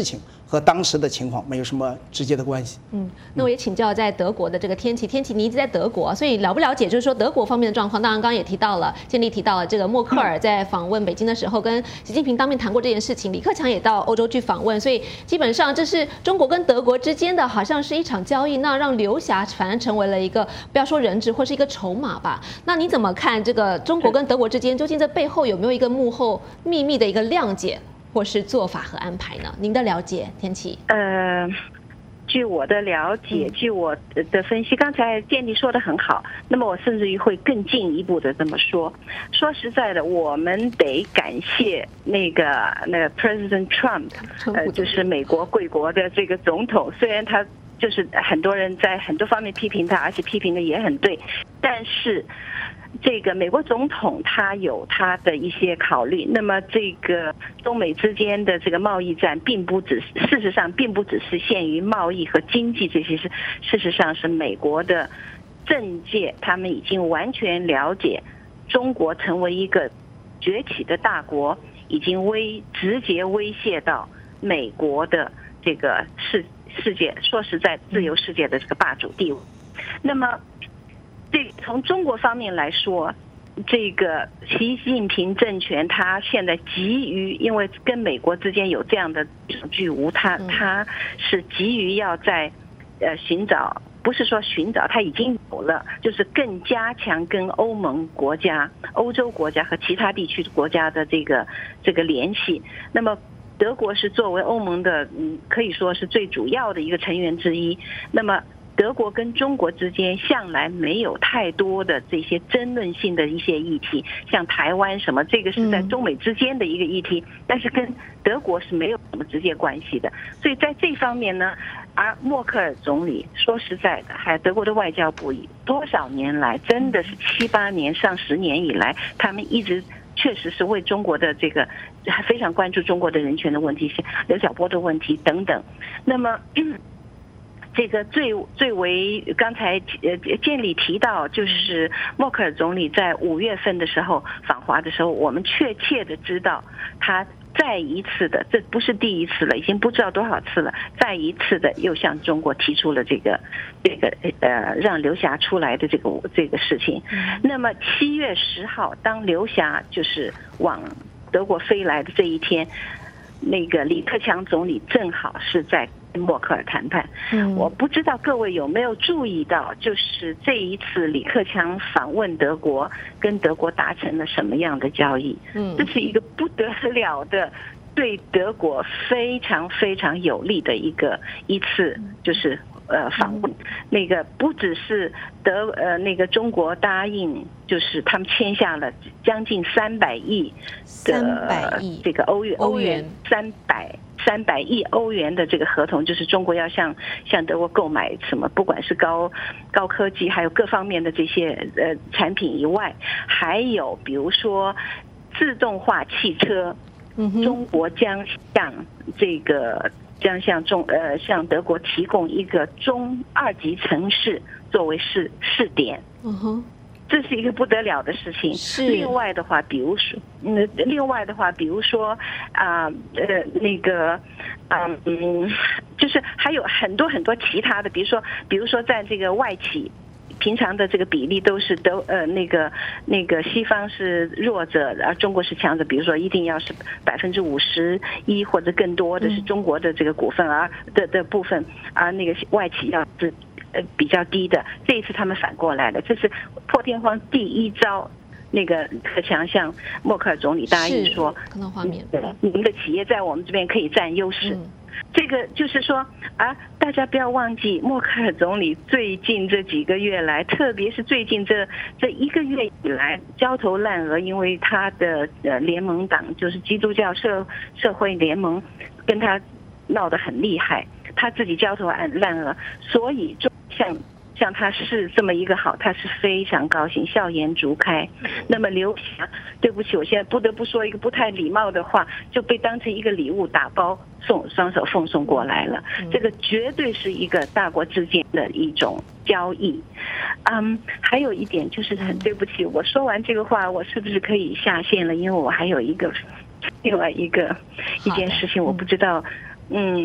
Speaker 13: 和当时的情况没有什么直接的关系。
Speaker 1: 嗯，那我也请教在德国的这个天琪，天琪你一直在德国，所以了不了解就是说德国方面的状况？当然刚刚也提到了，建立提到了这个默克尔在访问北京的时候，跟习近平当面谈过这件事情，李克强也到欧洲去访问，所以基本上这是中国跟德国之间的好像是一场交易，那让刘霞反而成为了一个不要说人质或是一个筹码吧？那你怎么看这个中国跟德国之间究竟这背后有没有一个幕后秘密的一个谅解？或是做法和安排呢？您的了解，天琪？
Speaker 19: 呃，据我的了解，据我的分析，刚才建立说的很好。那么我甚至于会更进一步的这么说。说实在的，我们得感谢那个那个 President Trump， 呃，就是美国贵国的这个总统。虽然他就是很多人在很多方面批评他，而且批评的也很对，但是。这个美国总统他有他的一些考虑，那么这个中美之间的这个贸易战，并不只是事实上并不只是限于贸易和经济这些事，事实上是美国的政界他们已经完全了解，中国成为一个崛起的大国，已经威直接威胁到美国的这个世世界，说实在，自由世界的这个霸主地位。那么。这从中国方面来说，这个习近平政权他现在急于，因为跟美国之间有这样的巨无，他他是急于要在呃寻找，不是说寻找，他已经有了，就是更加强跟欧盟国家、欧洲国家和其他地区国家的这个这个联系。那么德国是作为欧盟的，嗯，可以说是最主要的一个成员之一。那么德国跟中国之间向来没有太多的这些争论性的一些议题，像台湾什么，这个是在中美之间的一个议题，但是跟德国是没有什么直接关系的。所以在这方面呢，而默克尔总理说实在的，还有德国的外交部多少年来，真的是七八年上十年以来，他们一直确实是为中国的这个还非常关注中国的人权的问题，刘晓波的问题等等。那么。嗯这个最最为刚才呃建立提到，就是默克尔总理在五月份的时候访华的时候，我们确切的知道他再一次的，这不是第一次了，已经不知道多少次了，再一次的又向中国提出了这个这个呃让刘霞出来的这个这个事情。那么七月十号，当刘霞就是往德国飞来的这一天，那个李克强总理正好是在跟默克尔谈判。嗯，我不知道各位有没有注意到，就是这一次李克强访问德国，跟德国达成了什么样的交易？嗯，这是一个不得了的，对德国非常非常有利的一个一次，就是呃访问。那个不只是德呃那个中国答应，就是他们签下了将近三百亿的这个欧元欧元三百。三百亿欧元的这个合同，就是中国要向向德国购买什么，不管是高高科技，还有各方面的这些呃产品以外，还有比如说自动化汽车，嗯，中国将向这个将向中呃向德国提供一个中二级城市作为试试点，嗯哼。这是一个不得了的事情。另外的话，比如说，嗯，另外的话，比如说啊，呃，那个，嗯，就是还有很多很多其他的，比如说，比如说在这个外企，平常的这个比例都是都呃那个那个西方是弱者，而中国是强者。比如说，一定要是百分之五十一或者更多的是中国的这个股份，而的的部分，而那个外企要是。呃，比较低的，这一次他们反过来了，这是破天荒第一招。那个李克强向默克尔总理答应说，
Speaker 1: 看到画面，
Speaker 19: 你们的企业在我们这边可以占优势。嗯，这个就是说啊，大家不要忘记，默克尔总理最近这几个月来，特别是最近这这一个月以来，焦头烂额，因为他的呃联盟党就是基督教社社会联盟跟他闹得很厉害，他自己焦头烂额，所以就像像他是这么一个好，他是非常高兴，笑颜逐开。那么刘霞，对不起，我现在不得不说一个不太礼貌的话，就被当成一个礼物打包送，双手奉送过来了。这个绝对是一个大国之间的一种交易。嗯，还有一点就是很对不起，我说完这个话，我是不是可以下线了？因为我还有一个另外一个一件事情，我不知道。嗯，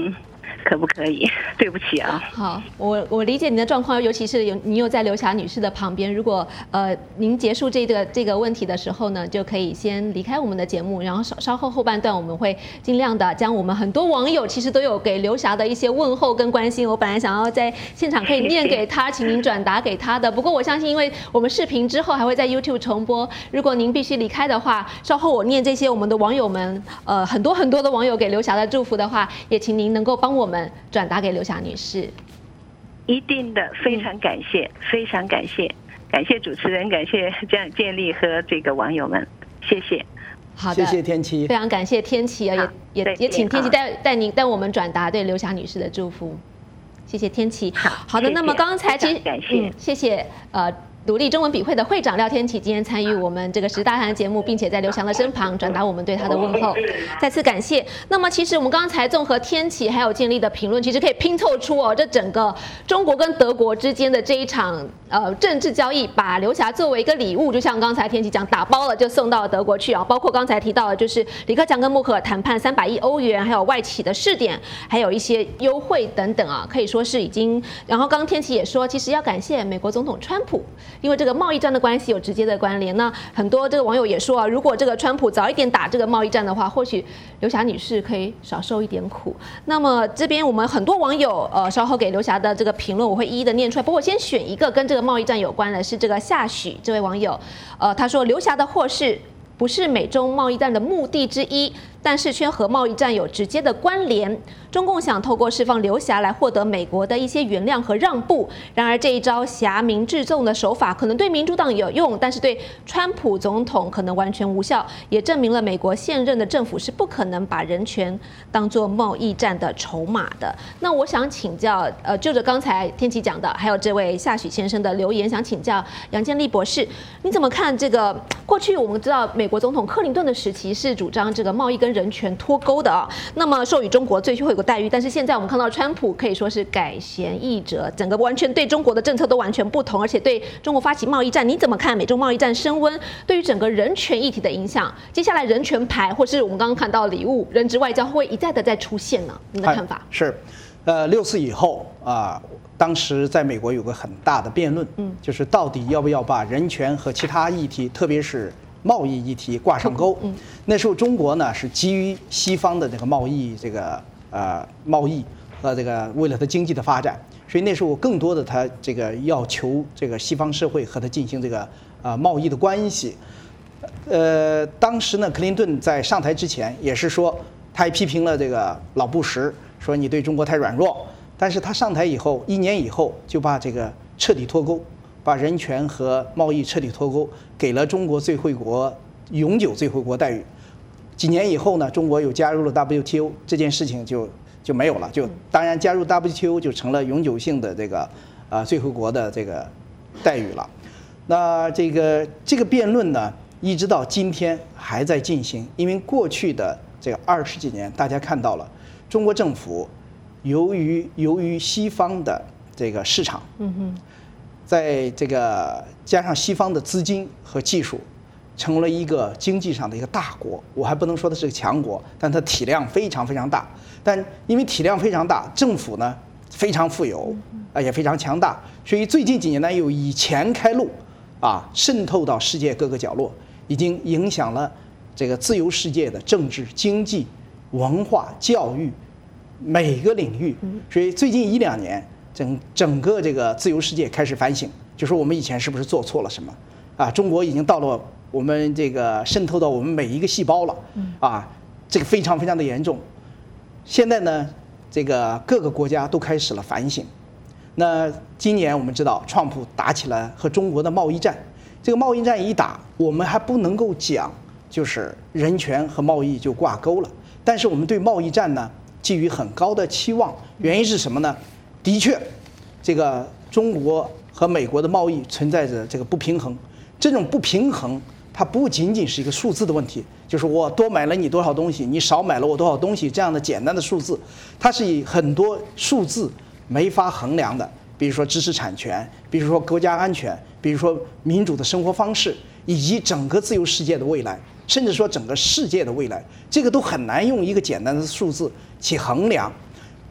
Speaker 19: 可不可以？对不起啊。
Speaker 1: 好，我我理解您的状况，尤其是有你又在刘霞女士的旁边。如果呃您结束这个这个问题的时候呢，就可以先离开我们的节目，然后稍稍后后半段我们会尽量的将我们很多网友其实都有给刘霞的一些问候跟关心，我本来想要在现场可以念给他，请您转达给他的。不过我相信，因为我们视频之后还会在 YouTube 重播，如果您必须离开的话，稍后我念这些我们的网友们呃很多很多的网友给刘霞的祝福的话，也请您能够帮我们转达给刘霞女士。
Speaker 19: 一定的，非常感谢，非常感谢，感谢主持人，感谢这样建立和这个网友们，谢谢。
Speaker 1: 好的，
Speaker 13: 谢谢天琪，
Speaker 1: 非常感谢天琪啊，也也也请天琪带带您带我们转达对刘霞女士的祝福，谢谢天琪。好好的，那么刚才其实
Speaker 19: 感谢、嗯、
Speaker 1: 谢谢呃。独立中文笔会的会长廖天琪今天参与我们这个时大谈的节目，并且在刘翔的身旁转达我们对他的问候，再次感谢。那么其实我们刚才综合天琪还有建立的评论，其实可以拼凑出哦，这整个中国跟德国之间的这一场呃政治交易，把刘霞作为一个礼物，就像刚才天琪讲，打包了就送到德国去啊。包括刚才提到的，就是李克强跟默克尔谈判三百亿欧元，还有外企的试点，还有一些优惠等等啊，可以说是已经。然后刚刚天琪也说，其实要感谢美国总统川普。因为这个贸易战的关系有直接的关联，那很多这个网友也说啊，如果这个川普早一点打这个贸易战的话，或许刘霞女士可以少受一点苦。那么这边我们很多网友呃稍后给刘霞的这个评论，我会一一的念出来。不过我先选一个跟这个贸易战有关的，是这个夏许这位网友，呃他说刘霞的获释不是美中贸易战的目的之一，但是却和贸易战有直接的关联。中共想透过释放刘霞来获得美国的一些原谅和让步。然而这一招挟民致纵的手法可能对民主党有用，但是对川普总统可能完全无效，也证明了美国现任的政府是不可能把人权当作贸易战的筹码的。那我想请教，呃，就着刚才天琪讲的，还有这位夏许先生的留言，想请教杨建立博士，你怎么看这个？过去我们知道美国总统克林顿的时期是主张这个贸易跟人权脱钩的啊，那么授予中国最惠国待遇。但是现在我们看到川普可以说是改弦易辙，整个完全对中国的政策都完全不同，而且对中国发起贸易战。你怎么看美中贸易战升温对于整个人权议题的影响？接下来人权牌或是我们刚刚看到礼物人质外交会一再的在出现呢？你的看法？
Speaker 13: 是，呃，六四以后啊、呃，当时在美国有个很大的辩论，嗯，就是到底要不要把人权和其他议题，特别是贸易议题挂上钩。嗯，那时候中国呢是基于西方的这个贸易这个呃贸易和这个为了它经济的发展，所以那时候更多的他这个要求这个西方社会和他进行这个呃贸易的关系。呃，当时呢，克林顿在上台之前也是说，他还批评了这个老布什，说你对中国太软弱。但是他上台以后，一年以后就把这个彻底脱钩，把人权和贸易彻底脱钩，给了中国最惠国永久最惠国待遇。几年以后呢，中国又加入了 W T O， 这件事情就就没有了。就当然加入 W T O 就成了永久性的这个呃最惠国的这个待遇了。那这个这个辩论呢，一直到今天还在进行，因为过去的这个二十几年，大家看到了中国政府由于由于西方的这个市场，嗯哼，在这个加上西方的资金和技术，成了一个经济上的一个大国。我还不能说它是个强国，但它体量非常非常大。但因为体量非常大，政府呢非常富有，啊也非常强大，所以最近几年呢又以钱开路，啊渗透到世界各个角落，已经影响了这个自由世界的政治、经济、文化、教育每个领域。所以最近一两年，整整个这个自由世界开始反省，就说我们以前是不是做错了什么？啊，中国已经到了我们这个渗透到我们每一个细胞了，啊，这个非常非常的严重。现在呢，这个各个国家都开始了反省。那今年我们知道，川普打起了和中国的贸易战，这个贸易战一打，我们还不能够讲就是人权和贸易就挂钩了。但是我们对贸易战呢寄予很高的期望，原因是什么呢？的确，这个中国和美国的贸易存在着这个不平衡，这种不平衡它不仅仅是一个数字的问题，就是我多买了你多少东西，你少买了我多少东西这样的简单的数字，它是以很多数字没法衡量的，比如说知识产权，比如说国家安全，比如说民主的生活方式，以及整个自由世界的未来，甚至说整个世界的未来，这个都很难用一个简单的数字去衡量。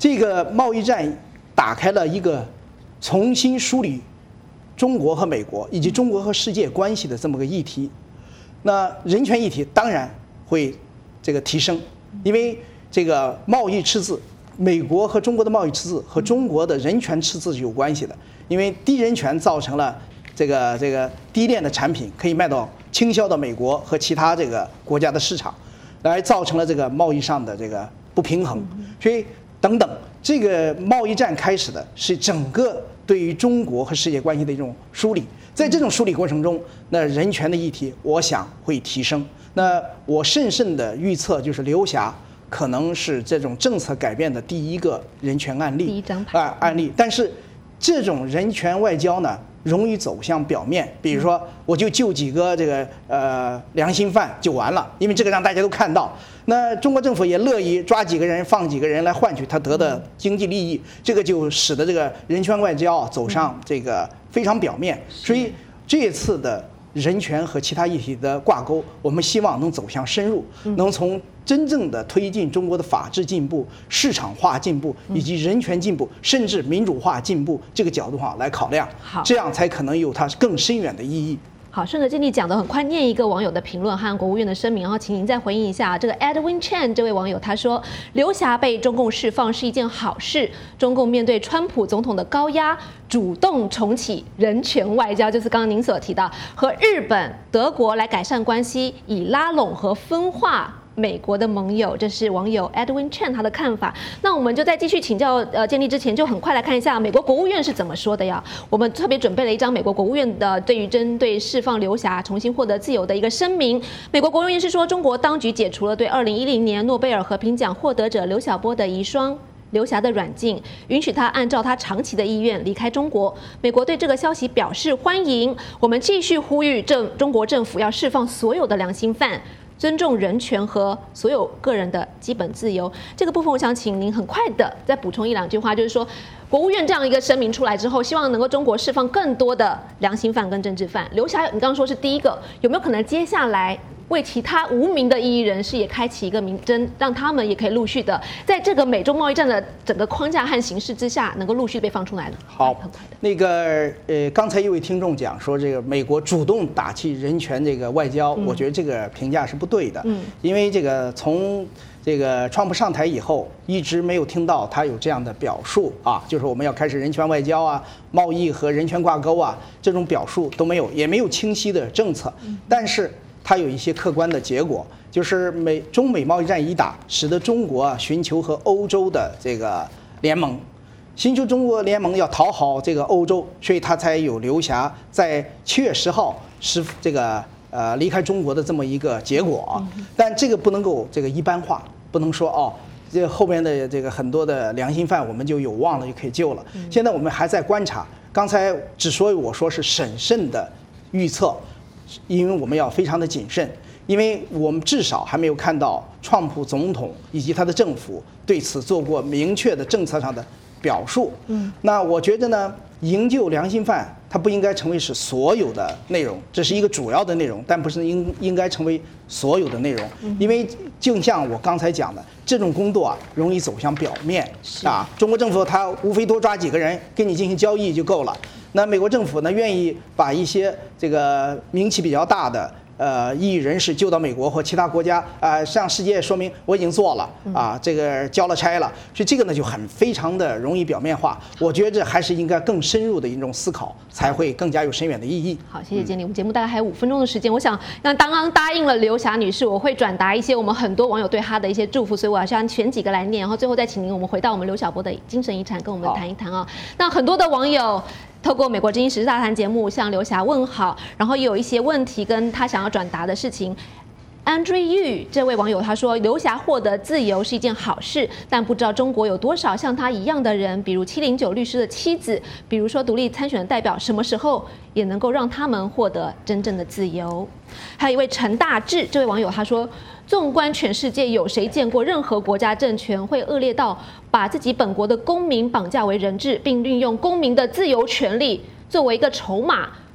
Speaker 13: 这个贸易战打开了一个重新梳理中国和美国以及中国和世界关系的这么个议题。那人权议题当然会这个提升，因为这个贸易赤字，美国和中国的贸易赤字和中国的人权赤字是有关系的，因为低人权造成了这个这个低廉的产品可以卖到倾销到美国和其他这个国家的市场，来造成了这个贸易上的这个不平衡，所以等等，这个贸易战开始的是整个对于中国和世界关系的一种梳理，在这种梳理过程中，那人权的议题我想会提升。那我慎慎的预测，就是刘霞可能是这种政策改变的第一个人权案例，
Speaker 1: 第一张牌
Speaker 13: 啊案例。但是这种人权外交呢，容易走向表面，比如说我就救几个这个呃良心犯就完了，因为这个让大家都看到。那中国政府也乐意抓几个人放几个人来换取他得的经济利益，这个就使得这个人权外交走上这个非常表面。所以这次的人权和其他议题的挂钩，我们希望能走向深入，能从真正的推进中国的法治进步、市场化进步以及人权进步，甚至民主化进步这个角度上来考量，这样才可能有它更深远的意义。
Speaker 1: 好，顺着经理讲的很快，念一个网友的评论和国务院的声明，然后请您再回应一下。这个 Edwin Chen 这位网友他说，刘霞被中共释放是一件好事。中共面对川普总统的高压，主动重启人权外交，就是刚刚您所提到和日本、德国来改善关系，以拉拢和分化美国的盟友，这是网友 Edwin Chen 他的看法。那我们就在继续请教呃建立之前，就很快来看一下美国国务院是怎么说的呀。我们特别准备了一张美国国务院的对于针对释放刘霞、重新获得自由的一个声明。美国国务院是说，中国当局解除了对二零一零年诺贝尔和平奖获得者刘晓波的遗孀刘霞的软禁，允许他按照他长期的意愿离开中国。美国对这个消息表示欢迎。我们继续呼吁政中国政府要释放所有的良心犯，尊重人权和所有个人的基本自由。这个部分，我想请您很快的再补充一两句话，就是说，国务院这样一个声明出来之后，希望能够中国释放更多的良心犯跟政治犯。刘霞，你刚刚说是第一个，有没有可能接下来为其他无名的异议人士也开启一个明侦，让他们也可以陆续的在这个美中贸易战的整个框架和形势之下，能够陆续被放出来呢？
Speaker 13: 好，那个呃，刚才一位听众讲说，这个美国主动打击人权这个外交，嗯、我觉得这个评价是不对的，嗯，因为这个从这个川普上台以后，一直没有听到他有这样的表述啊，就是我们要开始人权外交啊，贸易和人权挂钩啊，这种表述都没有，也没有清晰的政策，但是它有一些客观的结果，就是美中美贸易战一打，使得中国啊寻求和欧洲的这个联盟，寻求中国联盟要讨好这个欧洲，所以他才有刘霞在七月十号是这个呃离开中国的这么一个结果。但这个不能够这个一般化，不能说哦，这后边的这个很多的良心犯我们就有望了就可以救了。现在我们还在观察，刚才之所以我说是审慎的预测，因为我们要非常的谨慎，因为我们至少还没有看到川普总统以及他的政府对此做过明确的政策上的表述。嗯，那我觉得呢，营救良心犯，它不应该成为是所有的内容，这是一个主要的内容，但不是应应该成为所有的内容，因为就像我刚才讲的，这种工作啊，容易走向表面啊。中国政府它无非多抓几个人跟你进行交易就够了。那美国政府呢，愿意把一些这个名气比较大的呃异议人士救到美国或其他国家啊、呃，向世界说明我已经做了啊，这个交了差了，所以这个呢就很非常的容易表面化。我觉得这还是应该更深入的一种思考，才会更加有深远的意义。
Speaker 1: 好，谢谢建立。我们节目大概还有五分钟的时间，我想那刚刚答应了刘霞女士，我会转达一些我们很多网友对她的一些祝福，所以我要先选几个来念，然后最后再请您我们回到我们刘晓波的精神遗产，跟我们谈一谈啊。那很多的网友透过美国之音时事大谈节目向刘霞问好，然后也有一些问题跟他想要转达的事情。Andrew Yu 这位网友他说，刘霞获得自由是一件好事，但不知道中国有多少像他一样的人，比如七零九律师的妻子，比如说独立参选的代表，什么时候也能够让他们获得真正的自由。还有一位陈大志这位网友他说，纵观全世界，有谁见过任何国家政权会恶劣到把自己本国的公民绑架为人质，并运用公民的自由权利作为一个筹码，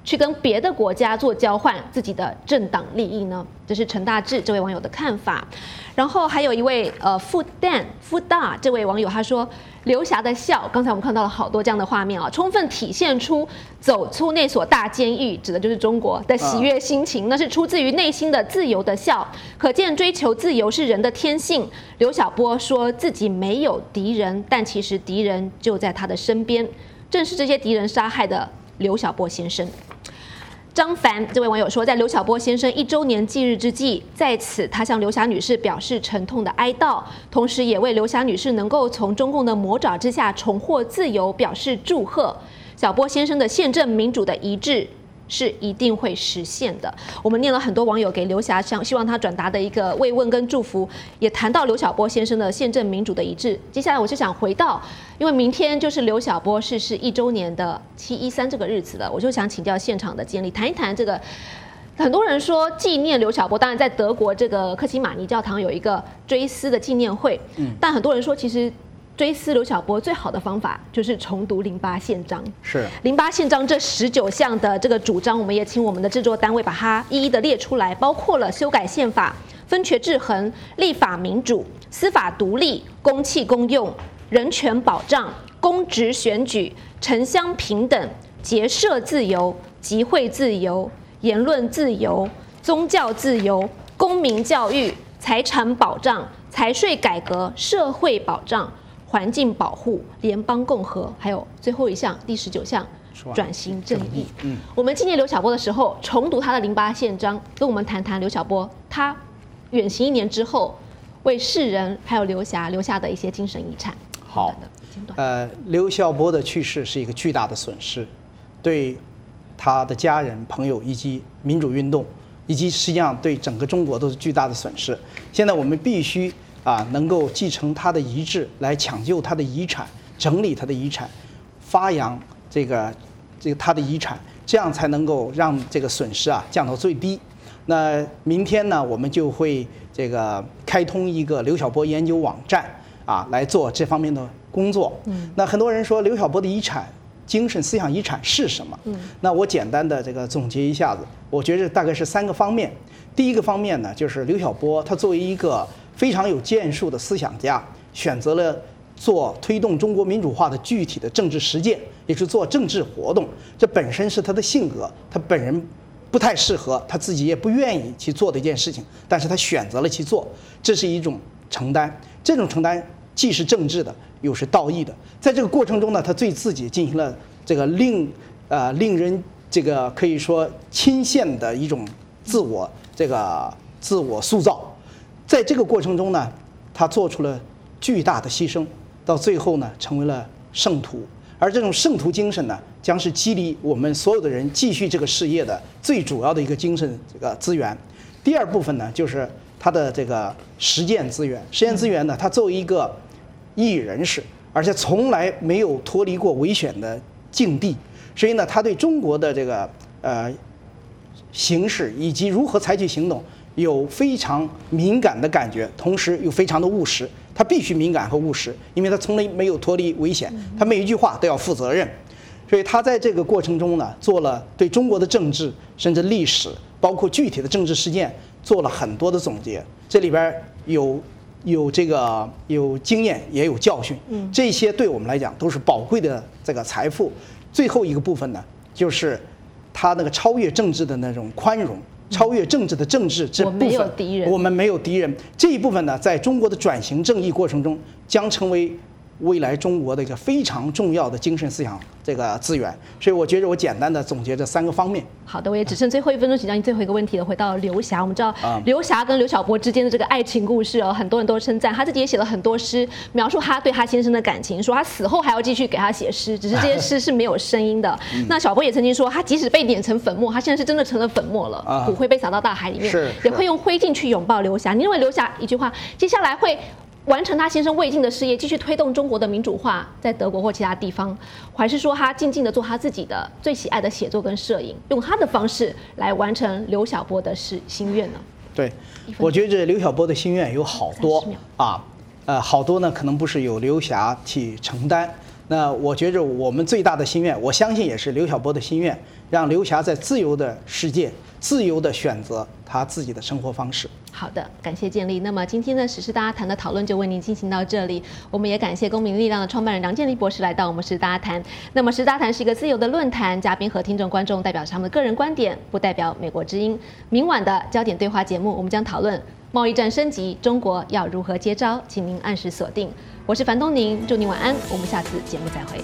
Speaker 1: 去跟别的国家做交换自己的政党利益呢？这是陈大志这位网友的看法。然后还有一位呃傅旦傅大这位网友他说，刘霞的笑，刚才我们看到了好多这样的画面啊，充分体现出走出那所大监狱，指的就是中国的喜悦心情，啊、那是出自于内心的自由的笑，可见追求自由是人的天性。刘晓波说自己没有敌人，但其实敌人就在他的身边，正是这些敌人杀害的刘晓波先生。张凡这位网友说，在刘晓波先生一周年忌日之际，在此他向刘霞女士表示沉痛的哀悼，同时也为刘霞女士能够从中共的魔爪之下重获自由表示祝贺。小波先生的宪政民主的遗志是一定会实现的。我们念了很多网友给刘霞希望他转达的一个慰问跟祝福，也谈到刘晓波先生的宪政民主的遗志。接下来我就想回到，因为明天就是刘晓波逝世一周年的七一三这个日子了，我就想请教现场的监理谈一谈这个。很多人说纪念刘晓波，当然在德国这个克奇马尼教堂有一个追思的纪念会，嗯，但很多人说其实追思刘晓波最好的方法就是重读零八宪章。是零八宪章这十九项的这个主张，我们也请我们的制作单位把它一一的列出来，包括了修改宪法、分权制衡、立法民主、司法独立、公器公用、人权保障、公职选举、城乡平等、结社自由、集会自由、言论自由、宗教自由、公民教育、财产保障、财税改革、社会保障、环境保护、联邦共和，还有最后一项第十九项转型正义。嗯，我们纪念刘晓波的时候，重读他的零八宪章，跟我们谈谈刘晓波他远行一年之后，为世人还有刘霞留下的一些精神遗产。
Speaker 13: 好，呃，刘晓波的去世是一个巨大的损失，对他的家人、朋友以及民主运动，以及实际上对整个中国都是巨大的损失。现在我们必须啊，能够继承他的遗志，来抢救他的遗产，整理他的遗产，发扬这个这个他的遗产，这样才能够让这个损失啊降到最低。那明天呢，我们就会这个开通一个刘晓波研究网站啊，来做这方面的工作。嗯，那很多人说刘晓波的遗产、精神思想遗产是什么？嗯，那我简单的这个总结一下子，我觉得大概是三个方面。第一个方面呢，就是刘晓波他作为一个非常有建树的思想家，选择了做推动中国民主化的具体的政治实践，也是做政治活动。这本身是他的性格，他本人不太适合，他自己也不愿意去做的一件事情，但是他选择了去做，这是一种承担。这种承担既是政治的，又是道义的。在这个过程中呢，他对自己进行了这个令呃令人这个可以说钦羡的一种自我这个自我塑造。在这个过程中呢，他做出了巨大的牺牲，到最后呢，成为了圣徒。而这种圣徒精神呢，将是激励我们所有的人继续这个事业的最主要的一个精神这个资源。第二部分呢，就是他的这个实践资源。实践资源呢，他作为一个异议人士，而且从来没有脱离过维选的境地，所以呢，他对中国的这个呃形势以及如何采取行动有非常敏感的感觉，同时又非常的务实。他必须敏感和务实，因为他从来没有脱离危险，他每一句话都要负责任。所以他在这个过程中呢，做了对中国的政治甚至历史，包括具体的政治事件，做了很多的总结。这里边有有这个有经验，也有教训，这些对我们来讲都是宝贵的这个财富。最后一个部分呢，就是他那个超越政治的那种宽容。超越政治的政治这部分，我们没有敌人，我们没有敌人这一部分呢，在中国的转型正义过程中，将成为未来中国的一个非常重要的精神思想这个资源。所以我觉得我简单的总结这三个方面。好的，我也只剩最后一分钟，请教您最后一个问题了。回到刘霞，我们知道刘霞跟刘晓波之间的这个爱情故事哦，很多人都称赞，他自己也写了很多诗，描述他对他先生的感情，说他死后还要继续给他写诗，只是这些诗是没有声音的。嗯、那晓波也曾经说，他即使被碾成粉末，他现在是真的成了粉末了，啊、骨灰被撒到大海里面，也会用灰烬去拥抱刘霞。你认为刘霞一句话，接下来会完成他先生未尽的事业，继续推动中国的民主化，在德国或其他地方，还是说他静静的做他自己的最喜爱的写作跟摄影，用他的方式来完成刘晓波的心心愿呢？对，我觉得刘晓波的心愿有好多啊，呃，好多呢可能不是由刘霞去承担， 那我觉着我们最大的心愿，我相信也是刘晓波的心愿，让刘霞在自由的世界自由地选择他自己的生活方式。
Speaker 1: 好的，感谢建立。那么今天的时事大家谈的讨论就为您进行到这里。我们也感谢公民力量的创办人杨建立博士来到我们时事大家谈。那么时事大家谈是一个自由的论坛，嘉宾和听众观众代表他们的个人观点，不代表美国之音。明晚的焦点对话节目，我们将讨论贸易战升级，中国要如何接招，请您按时锁定。我是樊东宁，祝您晚安，我们下次节目再会。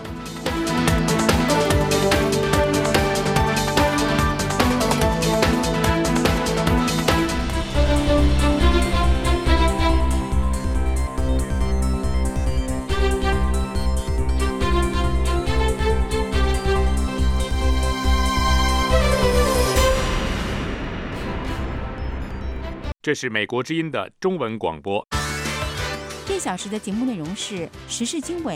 Speaker 21: 这是美国之音的中文广播。
Speaker 22: 这小时的节目内容是时事经纬。